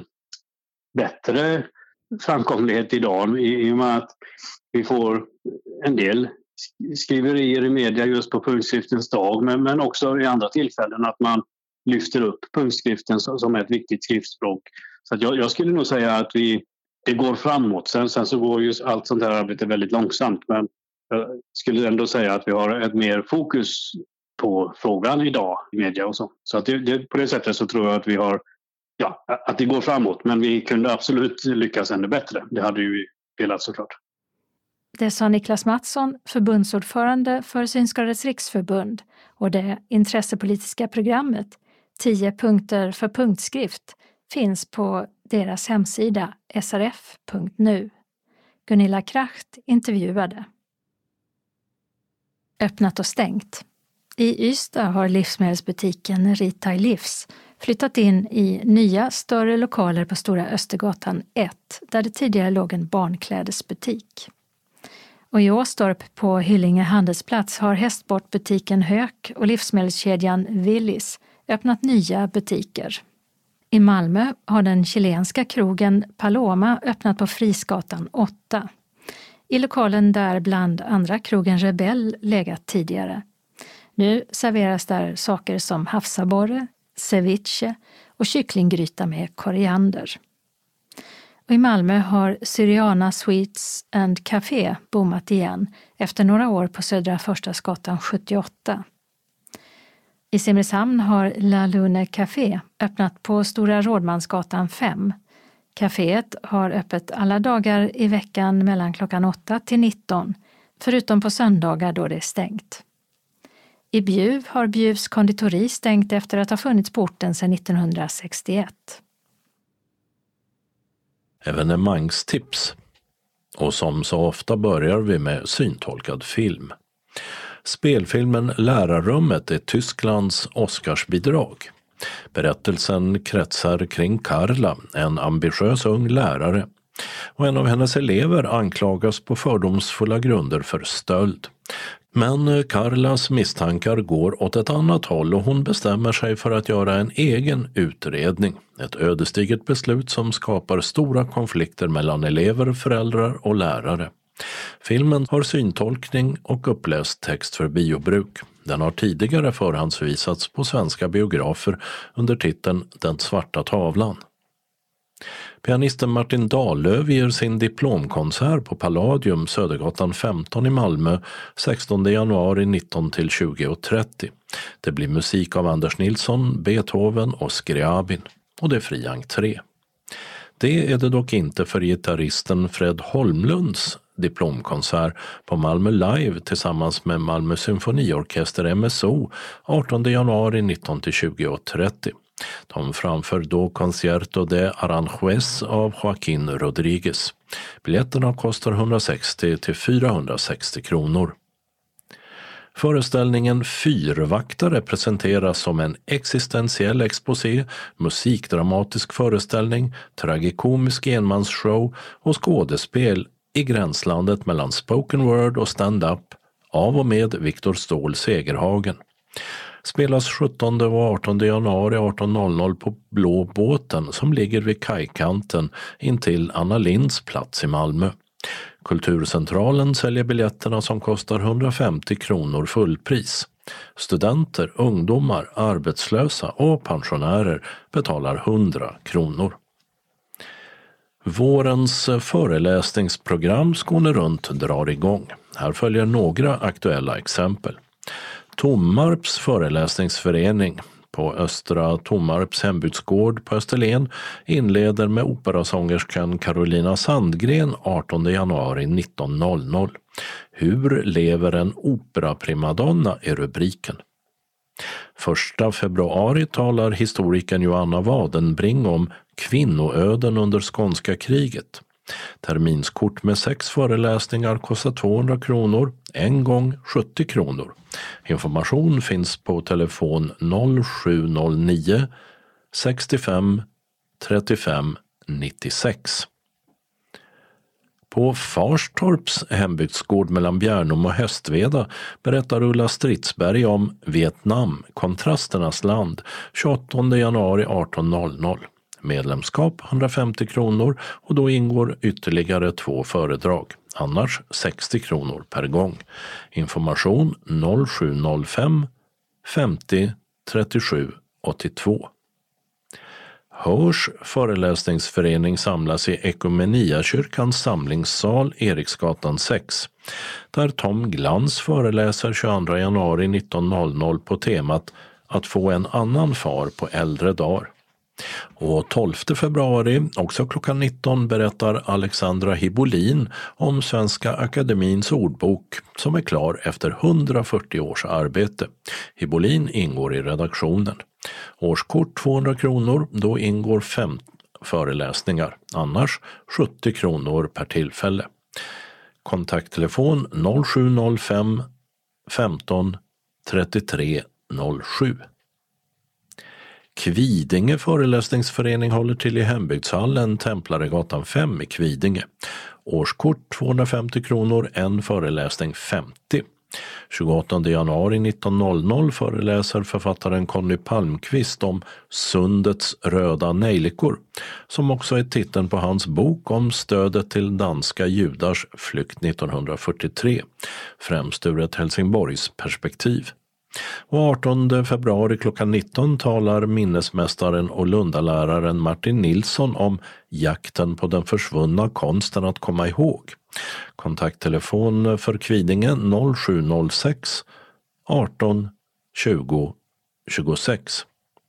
bättre framkomlighet idag i, i och med att vi får en del skriverier i media just på punktskriftens dag men, men också i andra tillfällen att man lyfter upp punktskriften som ett viktigt skriftspråk. Så att jag, jag skulle nog säga att vi, det går framåt. Sen, sen så går ju allt sånt här arbete väldigt långsamt men jag skulle ändå säga att vi har ett mer fokus på frågan idag i media och så. Så att det, det, på det sättet så tror jag att vi har, ja, att det går framåt men vi kunde absolut lyckas ännu bättre. Det hade ju velat såklart. Det sa Niklas Mattsson, förbundsordförande för Synskadades riksförbund, och det intressepolitiska programmet tio punkter för punktskrift finns på deras hemsida s r f punkt n u. Gunilla Kracht intervjuade. Öppnat och stängt. I Ystad har livsmedelsbutiken Retail Livs flyttat in i nya större lokaler på Stora Östergatan ett, där det tidigare låg en barnklädesbutik. Och i Åstorp på Hyllinge handelsplats har hästsportbutiken Hök och livsmedelskedjan Willys öppnat nya butiker. I Malmö har den chilenska krogen Paloma öppnat på Frisgatan åtta. I lokalen där bland andra krogen Rebell legat tidigare. Nu serveras där saker som havsabborre, ceviche och kycklinggryta med koriander. Och i Malmö har Syriana Sweets and Café bommat igen efter några år på Södra Förstadsgatan sjuttioåtta. I Simrishamn har La Lune Café öppnat på Stora Rådmansgatan fem. Caféet har öppet alla dagar i veckan mellan klockan åtta till nitton, förutom på söndagar då det är stängt. I Bjuv har Bjuvs konditori stängt efter att ha funnits på orten sedan nittonhundrasextioett. Evenemangstips. Och som så ofta börjar vi med syntolkad film. Spelfilmen Lärarrummet är Tysklands Oscarsbidrag. Berättelsen kretsar kring Carla, en ambitiös ung lärare. Och en av hennes elever anklagas på fördomsfulla grunder för stöld. Men Carlas misstankar går åt ett annat håll och hon bestämmer sig för att göra en egen utredning. Ett ödesdigert beslut som skapar stora konflikter mellan elever, föräldrar och lärare. Filmen har syntolkning och uppläst text för biobruk. Den har tidigare förhandsvisats på svenska biografer under titeln Den svarta tavlan. Pianisten Martin Dahlöf ger sin diplomkonsert på Palladium Södergatan femton i Malmö sextonde januari nitton till tjugo trettio. Det blir musik av Anders Nilsson, Beethoven och Scriabin, och det är fri entré. Det är det dock inte för gitarristen Fred Holmlunds diplomkonsert på Malmö Live tillsammans med Malmö Symfoniorkester M S O artonde januari nitton till tjugo trettio. De framför då Concierto de Aranjuez av Joaquín Rodríguez. Biljetterna kostar hundrasextio till fyrahundrasextio kronor. Föreställningen Fyrvaktare presenteras som en existentiell exposé, musikdramatisk föreställning, tragikomisk enmansshow och skådespel i gränslandet mellan spoken word och stand-up av och med Viktor Ståhl Segerhagen. Spelas sjuttonde och artonde januari arton noll noll på Blå båten som ligger vid kajkanten intill Anna Linds plats i Malmö. Kulturcentralen säljer biljetterna som kostar hundrafemtio kronor fullpris. Studenter, ungdomar, arbetslösa och pensionärer betalar hundra kronor. Vårens föreläsningsprogram Skåne runt drar igång. Här följer några aktuella exempel. Tommarps föreläsningsförening på Östra Tommarps hembudsgård på Österlen inleder med operasångerskan Carolina Sandgren artonde januari nitton noll noll. Hur lever en operaprimadonna är rubriken. Första februari talar historikern Johanna Wadenbring om kvinnoöden under skånska kriget. Terminskort med sex föreläsningar kostar tvåhundra kronor, en gång sjuttio kronor. Information finns på telefon noll sju noll nio sextiofem trettiofem nittiosex. På Farstorps hembygdsgård mellan Bjärnum och Hästveda berättar Ulla Stridsberg om Vietnam, kontrasternas land, tjugoåttonde januari arton noll noll. Medlemskap hundrafemtio kronor och då ingår ytterligare två föredrag, annars sextio kronor per gång. Information noll sju noll fem femtio trettiosju åttiotvå. Hörs föreläsningsförening samlas i Ekumeniakyrkans samlingssal Eriksgatan sex. Där Tom Glans föreläser tjugoandra januari nitton noll noll på temat att få en annan far på äldre dagar. Och tolfte februari, också klockan nitton, berättar Alexandra Hibolin om Svenska Akademins ordbok som är klar efter hundrafyrtio års arbete. Hibolin ingår i redaktionen. Årskort tvåhundra kronor, då ingår fem föreläsningar, annars sjuttio kronor per tillfälle. Kontakttelefon noll sju noll fem femton trettiotre noll sju. Kvidinge föreläsningsförening håller till i Hembygdshallen, Templaregatan fem i Kvidinge. Årskort tvåhundrafemtio kronor, en föreläsning femtio. tjugoåttonde januari nitton noll noll föreläser författaren Conny Palmqvist om Sundets röda nejlikor, som också är titeln på hans bok om stödet till danska judars flykt nittonhundrafyrtiotre, främst ur ett Helsingborgs perspektiv. Och artonde februari klockan nitton talar minnesmästaren och lundaläraren Martin Nilsson om jakten på den försvunna konsten att komma ihåg. Kontakttelefon för Kvidinge noll sju noll sex arton tjugo tjugosex.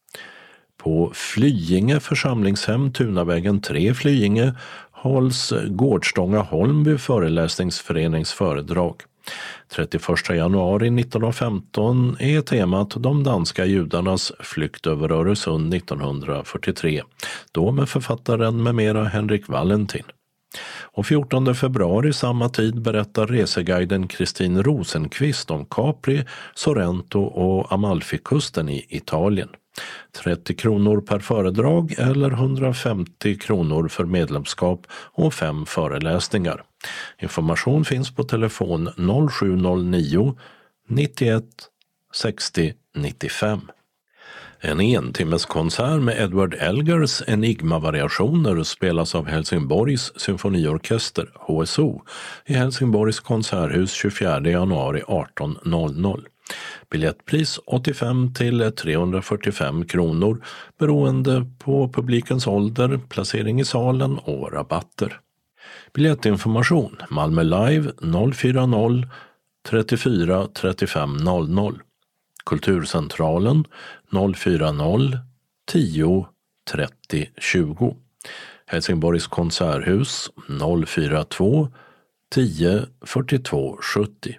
På Flyinge församlingshem, Tunavägen tre, Flyinge, hålls Gårdstånga Holmby föreläsningsföreningsföredrag. trettioförsta januari nittonhundrafemton är temat de danska judarnas flykt över Öresund nittonhundrafyrtiotre, då med författaren med mera Henrik Valentin. Och fjortonde februari samma tid berättar reseguiden Kristin Rosenqvist om Capri, Sorrento och Amalfikusten i Italien. trettio kronor per föredrag eller hundrafemtio kronor för medlemskap och fem föreläsningar. Information finns på telefon noll sju noll nio nittioett sextio nittiofem. En entimmes konsert med Edward Elgars Enigma-variationer spelas av Helsingborgs symfoniorkester H S O i Helsingborgs konserthus tjugofjärde januari arton noll noll. Biljettpris åttiofem till trehundrafyrtiofem kronor beroende på publikens ålder, placering i salen och rabatter. Biljettinformation Malmö Live noll fyra noll trettiofyra trettiofem noll noll. Kulturcentralen noll fyra noll tio trettio tjugo. Helsingborgs konserthus noll fyra två tio fyrtiotvå sjuttio.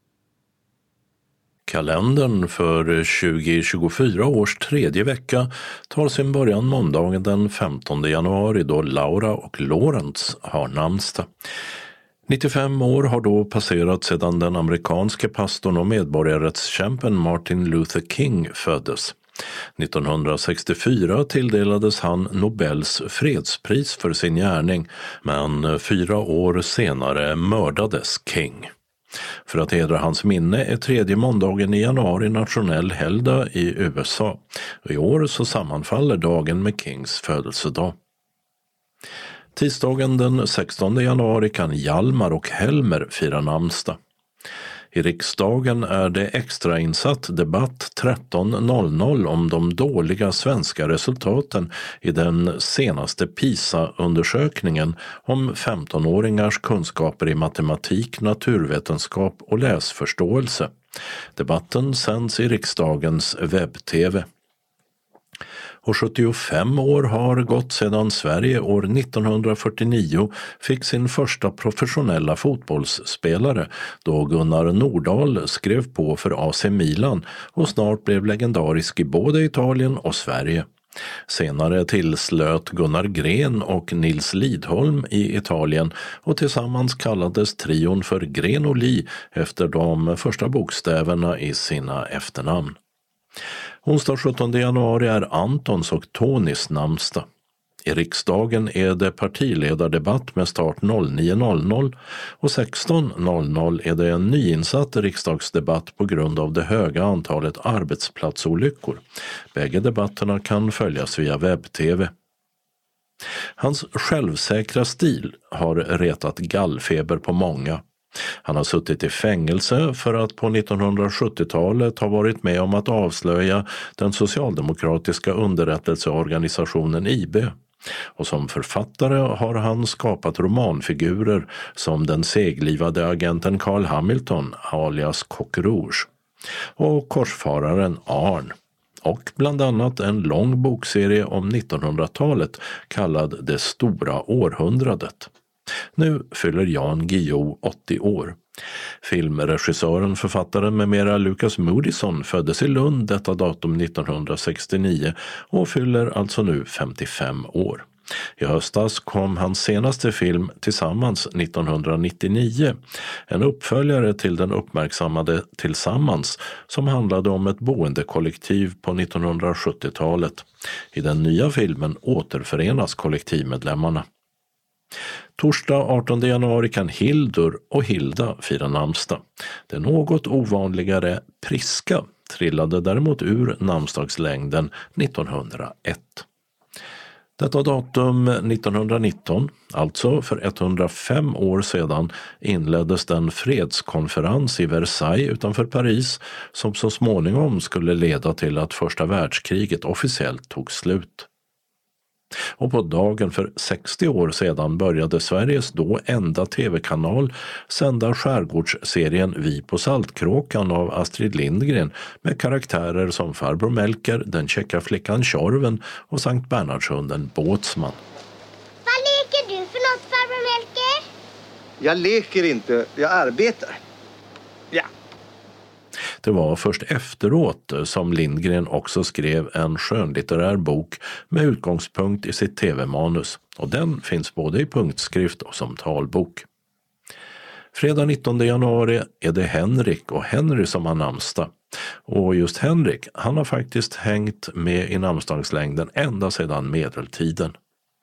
Kalendern för tjugo tjugofyra års tredje vecka tar sin början måndagen den femtonde januari då Laura och Lawrence har namnsdag. nittiofem år har då passerat sedan den amerikanske pastorn och medborgarrättskämpen Martin Luther King föddes. nittonhundrasextiofyra tilldelades han Nobels fredspris för sin gärning, men fyra år senare mördades King. För att hedra hans minne är tredje måndagen i januari nationell helgdag i U S A. I år så sammanfaller dagen med Kings födelsedag. Tisdagen den sextonde januari kan Hjalmar och Helmer fira namnsdag. I riksdagen är det extrainsatt debatt tretton noll noll om de dåliga svenska resultaten i den senaste PISA-undersökningen om femtonåringars kunskaper i matematik, naturvetenskap och läsförståelse. Debatten sänds i riksdagens webb-tv. Och sjuttiofem år har gått sedan Sverige år nittonhundrafyrtionio fick sin första professionella fotbollsspelare då Gunnar Nordahl skrev på för A C Milan och snart blev legendarisk i både Italien och Sverige. Senare tillslöt Gunnar Gren och Nils Lidholm i Italien och tillsammans kallades trion för Gren och Li efter de första bokstäverna i sina efternamn. Onsdag sjuttonde januari är Antons och Tonys namnsdag. I riksdagen är det partiledardebatt med start nio noll noll och sexton noll noll är det en nyinsatt riksdagsdebatt på grund av det höga antalet arbetsplatsolyckor. Bägge debatterna kan följas via webb-tv. Hans självsäkra stil har retat gallfeber på många. Han har suttit i fängelse för att på nittonhundrasjuttiotalet ha varit med om att avslöja den socialdemokratiska underrättelseorganisationen I B. Och som författare har han skapat romanfigurer som den seglivade agenten Carl Hamilton alias Coq Rouge och korsfararen Arn. och bland annat en lång bokserie om nittonhundratalet kallad Det stora århundradet. Nu fyller Jan Guillou åttio år. Filmregissören, författaren med mera Lucas Moodysson föddes i Lund detta datum nittonhundrasextionio och fyller alltså nu femtiofem år. I höstas kom hans senaste film Tillsammans nittonhundranittionio, en uppföljare till den uppmärksammade Tillsammans som handlade om ett boendekollektiv på nittonhundrasjuttiotalet. I den nya filmen återförenas kollektivmedlemmarna. Torsdag artonde januari kan Hildur och Hilda fira namnsdag. Det något ovanligare Priska trillade däremot ur namnsdagslängden nittonhundraett. Detta datum nittonhundranitton, alltså för etthundrafem år sedan, inleddes den fredskonferens i Versailles utanför Paris som så småningom skulle leda till att första världskriget officiellt tog slut. Och på dagen för sextio år sedan började Sveriges då enda tv-kanal sända skärgårdsserien Vi på Saltkråkan av Astrid Lindgren med karaktärer som farbror Melker, den käcka flickan Tjorven och Sankt Bernhardshunden Båtsman. Vad leker du för något, farbror Melker? Jag leker inte, jag arbetar. Ja. Det var först efteråt som Lindgren också skrev en skönlitterär bok med utgångspunkt i sitt tv-manus, och den finns både i punktskrift och som talbok. Fredag nittonde januari är det Henrik och Henry som har namnsdag. Och just Henrik, han har faktiskt hängt med i namnsdagslängden ända sedan medeltiden.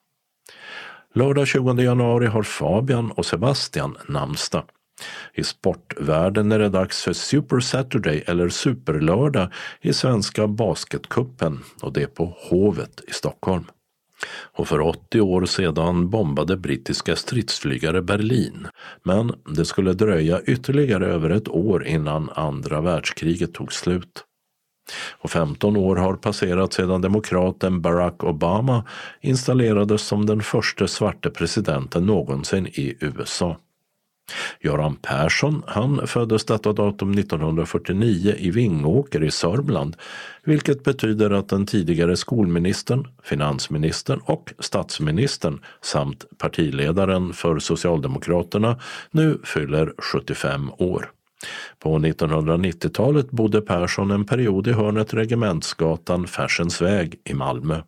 Lördag tjugonde januari har Fabian och Sebastian namnsdag. I sportvärlden är det dags för Super Saturday eller Superlördag i svenska basketkuppen, och det är på Hovet i Stockholm. Och för åttio år sedan bombade brittiska stridsflygare Berlin, men det skulle dröja ytterligare över ett år innan andra världskriget tog slut. Och femton år har passerat sedan demokraten Barack Obama installerades som den första svarte presidenten någonsin i U S A. Göran Persson, han föddes detta datum nittonhundrafyrtionio i Vingåker i Sörmland, vilket betyder att den tidigare skolministern, finansministern och statsministern samt partiledaren för Socialdemokraterna nu fyller sjuttiofem år. På nittonhundranittiotalet bodde Persson en period i hörnet Regementsgatan Färsensväg i Malmö.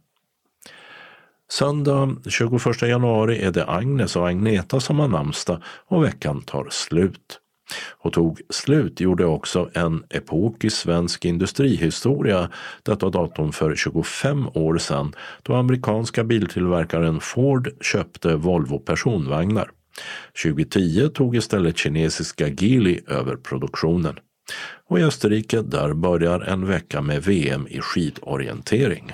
Söndag tjugoförsta januari är det Agnes och Agneta som har namnsdag och veckan tar slut. Och tog slut gjorde också en epok i svensk industrihistoria detta datum för tjugofem år sedan, då amerikanska biltillverkaren Ford köpte Volvo personvagnar. tjugohundratio tog istället kinesiska Geely över produktionen. Och i Österrike där börjar en vecka med V M i skidorientering.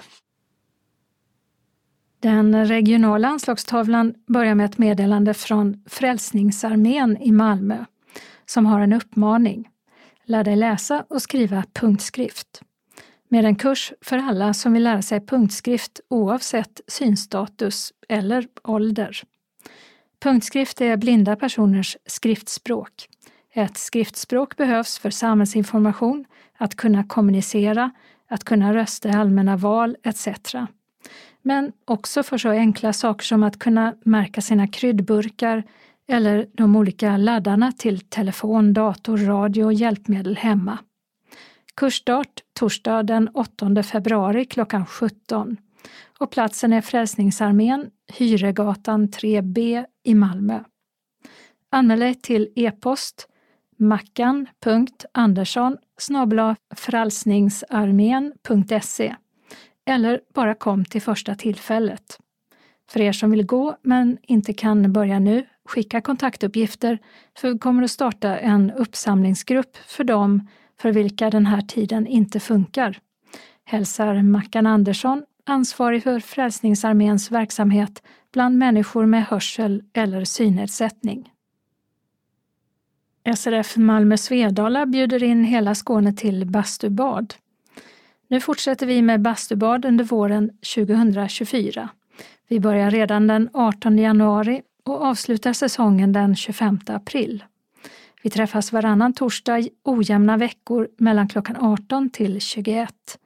Den regionala anslagstavlan börjar med ett meddelande från Frälsningsarmén i Malmö som har en uppmaning: lär dig läsa och skriva punktskrift. Med en kurs för alla som vill lära sig punktskrift oavsett synstatus eller ålder. Punktskrift är blinda personers skriftspråk. Ett skriftspråk behövs för samhällsinformation, att kunna kommunicera, att kunna rösta i allmänna val et cetera. Men också för så enkla saker som att kunna märka sina kryddburkar eller de olika laddarna till telefon, dator, radio och hjälpmedel hemma. Kursstart torsdag den åttonde februari klockan sjutton och platsen är Frälsningsarmén, Hyregatan tre B i Malmö. Anmäl dig till e-post mackan punkt andersson snabel-a frälsningsarmén punkt se eller bara kom till första tillfället. För er som vill gå men inte kan börja nu, skicka kontaktuppgifter, för vi kommer att starta en uppsamlingsgrupp för dem för vilka den här tiden inte funkar. Hälsar Mackan Andersson, ansvarig för Frälsningsarméns verksamhet bland människor med hörsel eller synnedsättning. S R F Malmö Svedala bjuder in hela Skåne till bastubad. Nu fortsätter vi med bastubad under våren tjugohundratjugofyra. Vi börjar redan den artonde januari och avslutar säsongen den tjugofemte april. Vi träffas varannan torsdag ojämna veckor mellan klockan arton till tjugoett.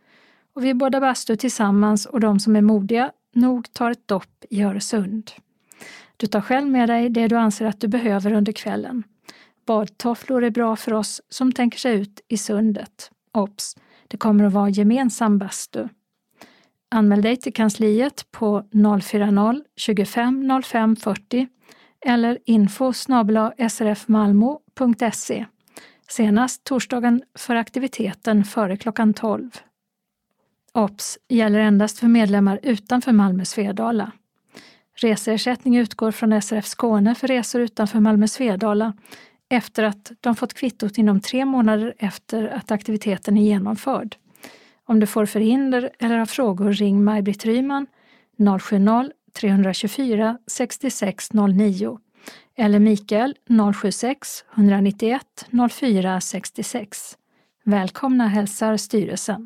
och vi båda bastu tillsammans och de som är modiga nog tar ett dopp i Öresund. Du tar själv med dig det du anser att du behöver under kvällen. Badtofflor är bra för oss som tänker sig ut i sundet. Ops, det kommer att vara gemensam bastu. Anmäl dig till kansliet på noll fyra noll tjugofem noll fem fyrtio eller info snabel-a s r f malmo punkt se. Senast torsdagen för aktiviteten före klockan tolv. Ops gäller endast för medlemmar utanför Malmö Svedala. Reseersättning utgår från S R F Skåne för resor utanför Malmö Svedala efter att de fått kvittot inom tre månader efter att aktiviteten är genomförd. Om du får förhinder eller har frågor, ring Maj-Britt Ryman noll sju noll tre två fyra sex sex noll nio eller Mikael noll sju sex ett nio ett noll fyra sex sex. Välkomna hälsar styrelsen.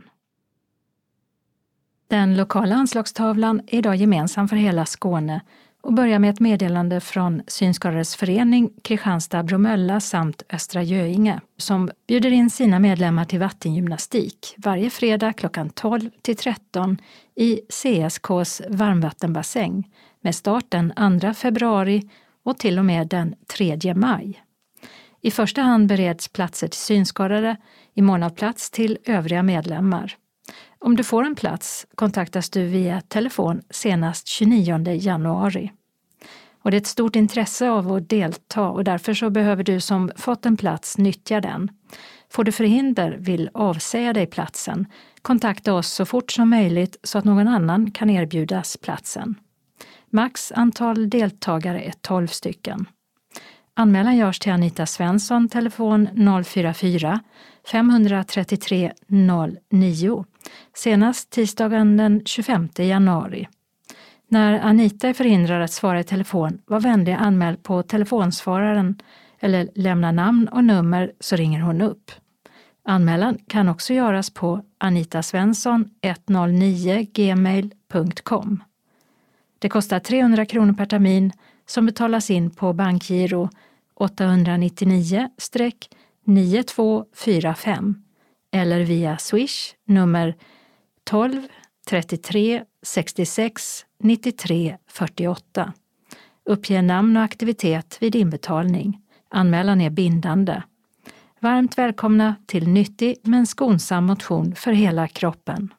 Den lokala anslagstavlan är idag gemensam för hela Skåne och börjar med ett meddelande från Synskadades förening Kristianstad-Bromölla samt Östra Göinge som bjuder in sina medlemmar till vattengymnastik varje fredag klockan tolv till tretton i C S K:s varmvattenbassäng med start den andra februari och till och med den tredje maj. I första hand bereds platser till synskadade, i mån av plats till övriga medlemmar. Om du får en plats kontaktas du via telefon senast tjugonionde januari. Och det är ett stort intresse av att delta och därför så behöver du som fått en plats nyttja den. Får du förhinder vill avsäga dig platsen, kontakta oss så fort som möjligt så att någon annan kan erbjudas platsen. Max antal deltagare är tolv stycken. Anmälan görs till Anita Svensson, telefon noll fyra fyra fem tre tre noll nio, senast tisdagen den tjugofemte januari. När Anita är förhindrad att svara i telefon, var vänlig anmäl på telefonsvararen eller lämna namn och nummer så ringer hon upp. Anmälan kan också göras på anitasvensson ett noll nio gmail punkt com. Det kostar trehundra kronor per termin som betalas in på bankgiro åttahundranittionio nio två fyra fem eller via Swish nummer tolv trettiotre sextiosex nittiotre fyrtioåtta. Uppge namn och aktivitet vid inbetalning. Anmälan är bindande. Varmt välkomna till nyttig men skonsam motion för hela kroppen.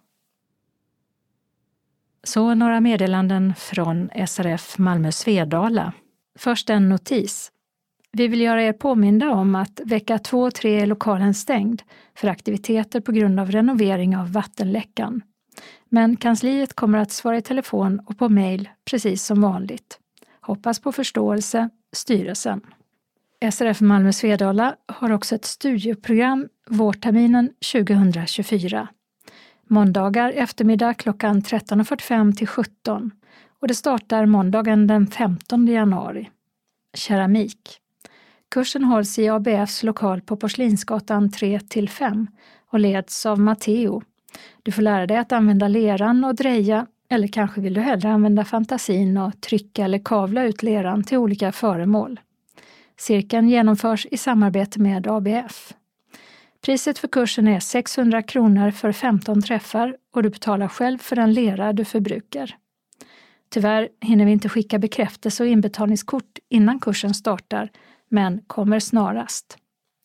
Så några meddelanden från S R F Malmö Svedala. Först en notis. Vi vill göra er påminda om att vecka två och tre är lokalen stängd för aktiviteter på grund av renovering av vattenläckan. Men kansliet kommer att svara i telefon och på mejl precis som vanligt. Hoppas på förståelse, styrelsen. S R F Malmö Svedala har också ett studieprogram vårterminen tjugohundratjugofyra. Måndagar eftermiddag klockan tretton fyrtiofem till sjutton och det startar måndagen den femtonde januari. Keramik. Kursen hålls i A B F:s lokal på Porslinsgatan tre till fem och leds av Matteo. Du får lära dig att använda leran och dreja, eller kanske vill du hellre använda fantasin och trycka eller kavla ut leran till olika föremål. Cirkeln genomförs i samarbete med A B F. Priset för kursen är sexhundra kronor för femton träffar och du betalar själv för den lera du förbrukar. Tyvärr hinner vi inte skicka bekräftelse och inbetalningskort innan kursen startar, men kommer snarast.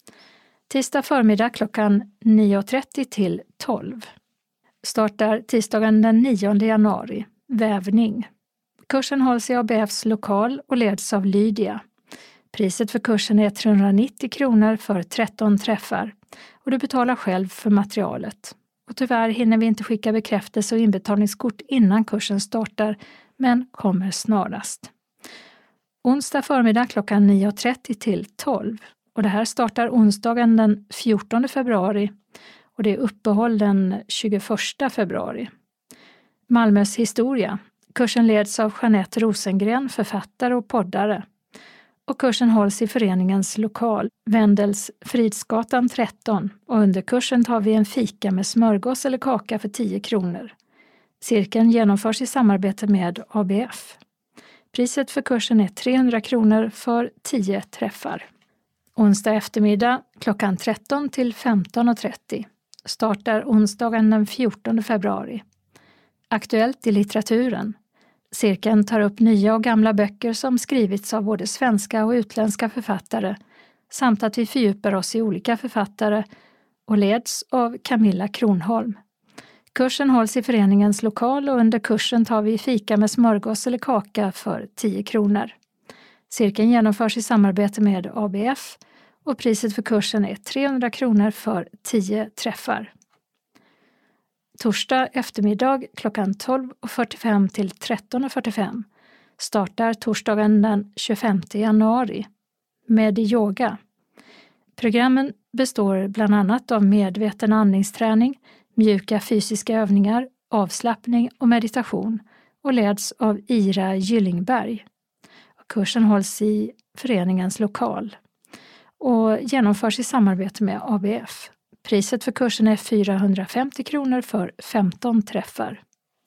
Tisdag förmiddag klockan nio trettio till tolv. Startar tisdagen den nionde januari. Vävning. Kursen hålls i A B F:s lokal och leds av Lydia. Priset för kursen är trehundranittio kronor för tretton träffar och du betalar själv för materialet. Och tyvärr hinner vi inte skicka bekräftelse och inbetalningskort innan kursen startar, men kommer snarast. Onsdag förmiddag klockan nio trettio till tolv och det här startar onsdagen den fjortonde februari och det är uppehåll den tjugoförsta februari. Malmös historia. Kursen leds av Jeanette Rosengren, författare och poddare. Och kursen hålls i föreningens lokal, Wendels Fridsgatan tretton och under kursen tar vi en fika med smörgås eller kaka för tio kronor. Cirkeln genomförs i samarbete med A B F. Priset för kursen är trehundra kronor för tio träffar. Onsdag eftermiddag klockan tretton till femton trettio. startar onsdagen den fjortonde februari. Aktuellt i litteraturen. Cirkeln tar upp nya och gamla böcker som skrivits av både svenska och utländska författare samt att vi fördjupar oss i olika författare och leds av Camilla Kronholm. Kursen hålls i föreningens lokal och under kursen tar vi fika med smörgås eller kaka för tio kronor. Cirkeln genomförs i samarbete med A B F och priset för kursen är trehundra kronor för tio träffar. Torsdag eftermiddag klockan tolv och fyrtiofem till tretton och fyrtiofem startar torsdagen den tjugofemte januari med yoga. Programmen består bland annat av medveten andningsträning, mjuka fysiska övningar, avslappning och meditation och leds av Ira Gyllingberg. Kursen hålls i föreningens lokal och genomförs i samarbete med A B F. Priset för kursen är fyrahundrafemtio kronor för femton träffar.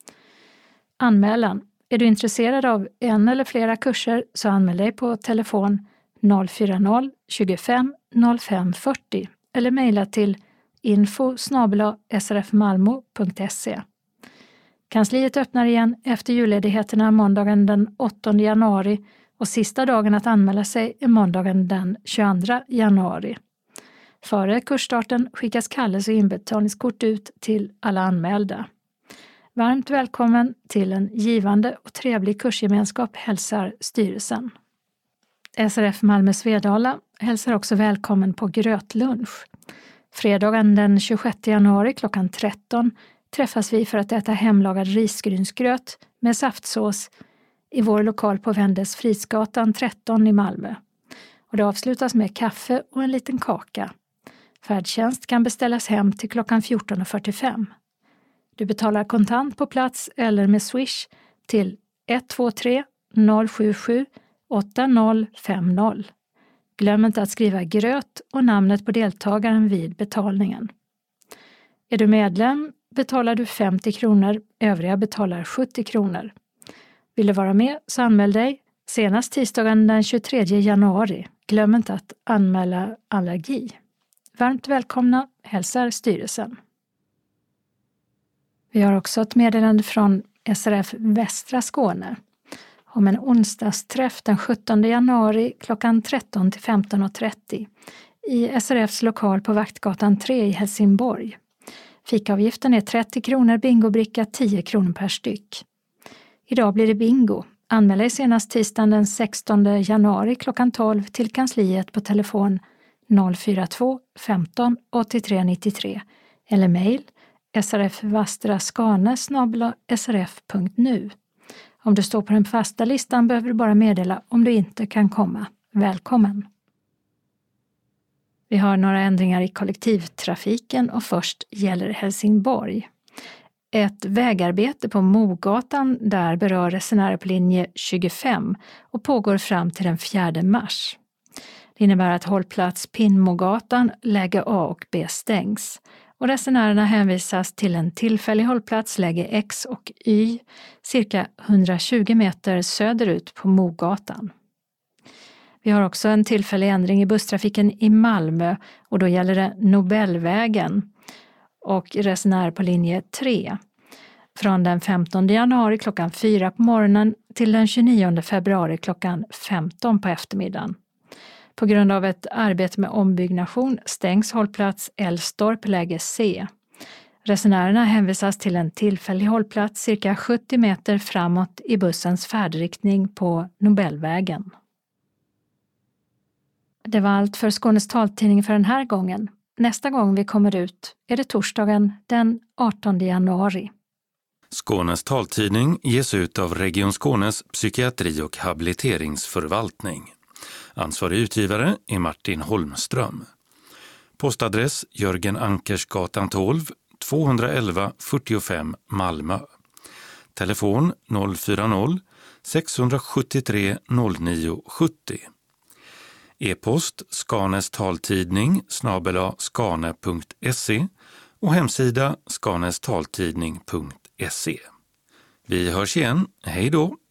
Anmälan. Är du intresserad av en eller flera kurser så anmäl dig på telefon noll fyra noll tjugofem noll fem fyrtio eller mejla till info snabel-a s r f malmo punkt se. Kansliet öppnar igen efter julledigheterna måndagen den åttonde januari och sista dagen att anmäla sig är måndagen den tjugoandra januari. Före kursstarten skickas kallelse och inbetalningskort ut till alla anmälda. Varmt välkommen till en givande och trevlig kursgemenskap hälsar styrelsen. S R F Malmö Svedala hälsar också välkommen på grötlunch. Fredagen den tjugosjätte januari klockan tretton träffas vi för att äta hemlagad risgrynsgröt med saftsås i vår lokal på Vendes Fridsgatan tretton i Malmö. Och det avslutas med kaffe och en liten kaka. Färdtjänst kan beställas hem till klockan fjorton och fyrtiofem. Du betalar kontant på plats eller med Swish till ett två tre noll sju sju åtta noll fem noll. Glöm inte att skriva gröt och namnet på deltagaren vid betalningen. Är du medlem betalar du femtio kronor, övriga betalar sjuttio kronor. Vill du vara med så anmäl dig senast tisdagen den tjugotredje januari. Glöm inte att anmäla allergi. Varmt välkomna hälsar styrelsen. Vi har också ett meddelande från S R F Västra Skåne om en onsdagsträff den sjuttonde januari klockan tretton till femton och trettio i S R Fs lokal på Vaktgatan tre i Helsingborg. Fikaavgiften är trettio kronor, bingobricka tio kronor per styck. Idag blir det bingo. Anmäl dig senast tisdagen den sextonde januari klockan tolv till kansliet på telefon noll fyra två femton åttiotre nittiotre eller mejl srfvastraskane snabel-a s r f punkt nu. Om du står på den fasta listan behöver du bara meddela om du inte kan komma. Välkommen! Vi har några ändringar i kollektivtrafiken och först gäller Helsingborg. Ett vägarbete på Mogatan där berör resenärer på linje tjugofem och pågår fram till den fjärde mars. Det innebär att hållplats Pinnmogatan, läge A och B stängs och resenärerna hänvisas till en tillfällig hållplats läge X och Y cirka hundratjugo meter söderut på Mogatan. Vi har också en tillfällig ändring i busstrafiken i Malmö och då gäller det Nobelvägen och resenärer på linje tre. Från den femtonde januari klockan fyra på morgonen till den tjugonionde februari klockan femton på eftermiddagen. På grund av ett arbete med ombyggnation stängs hållplats Älvstorp läge C. Resenärerna hänvisas till en tillfällig hållplats cirka sjuttio meter framåt i bussens färdriktning på Nobelvägen. Det var allt för Skånes taltidning för den här gången. Nästa gång vi kommer ut är det torsdagen den artonde januari. Skånes taltidning ges ut av Region Skånes psykiatri- och habiliteringsförvaltning. Ansvarig utgivare är Martin Holmström. Postadress Jörgen Ankersgatan tolv, tvåhundraelva fyrtiofem Malmö. Telefon noll fyra noll sex sju tre noll nio sju noll. E-post Skanes taltidning snabel-a skane punkt se och hemsida skanestaltidning punkt se. Vi hörs igen. Hej då!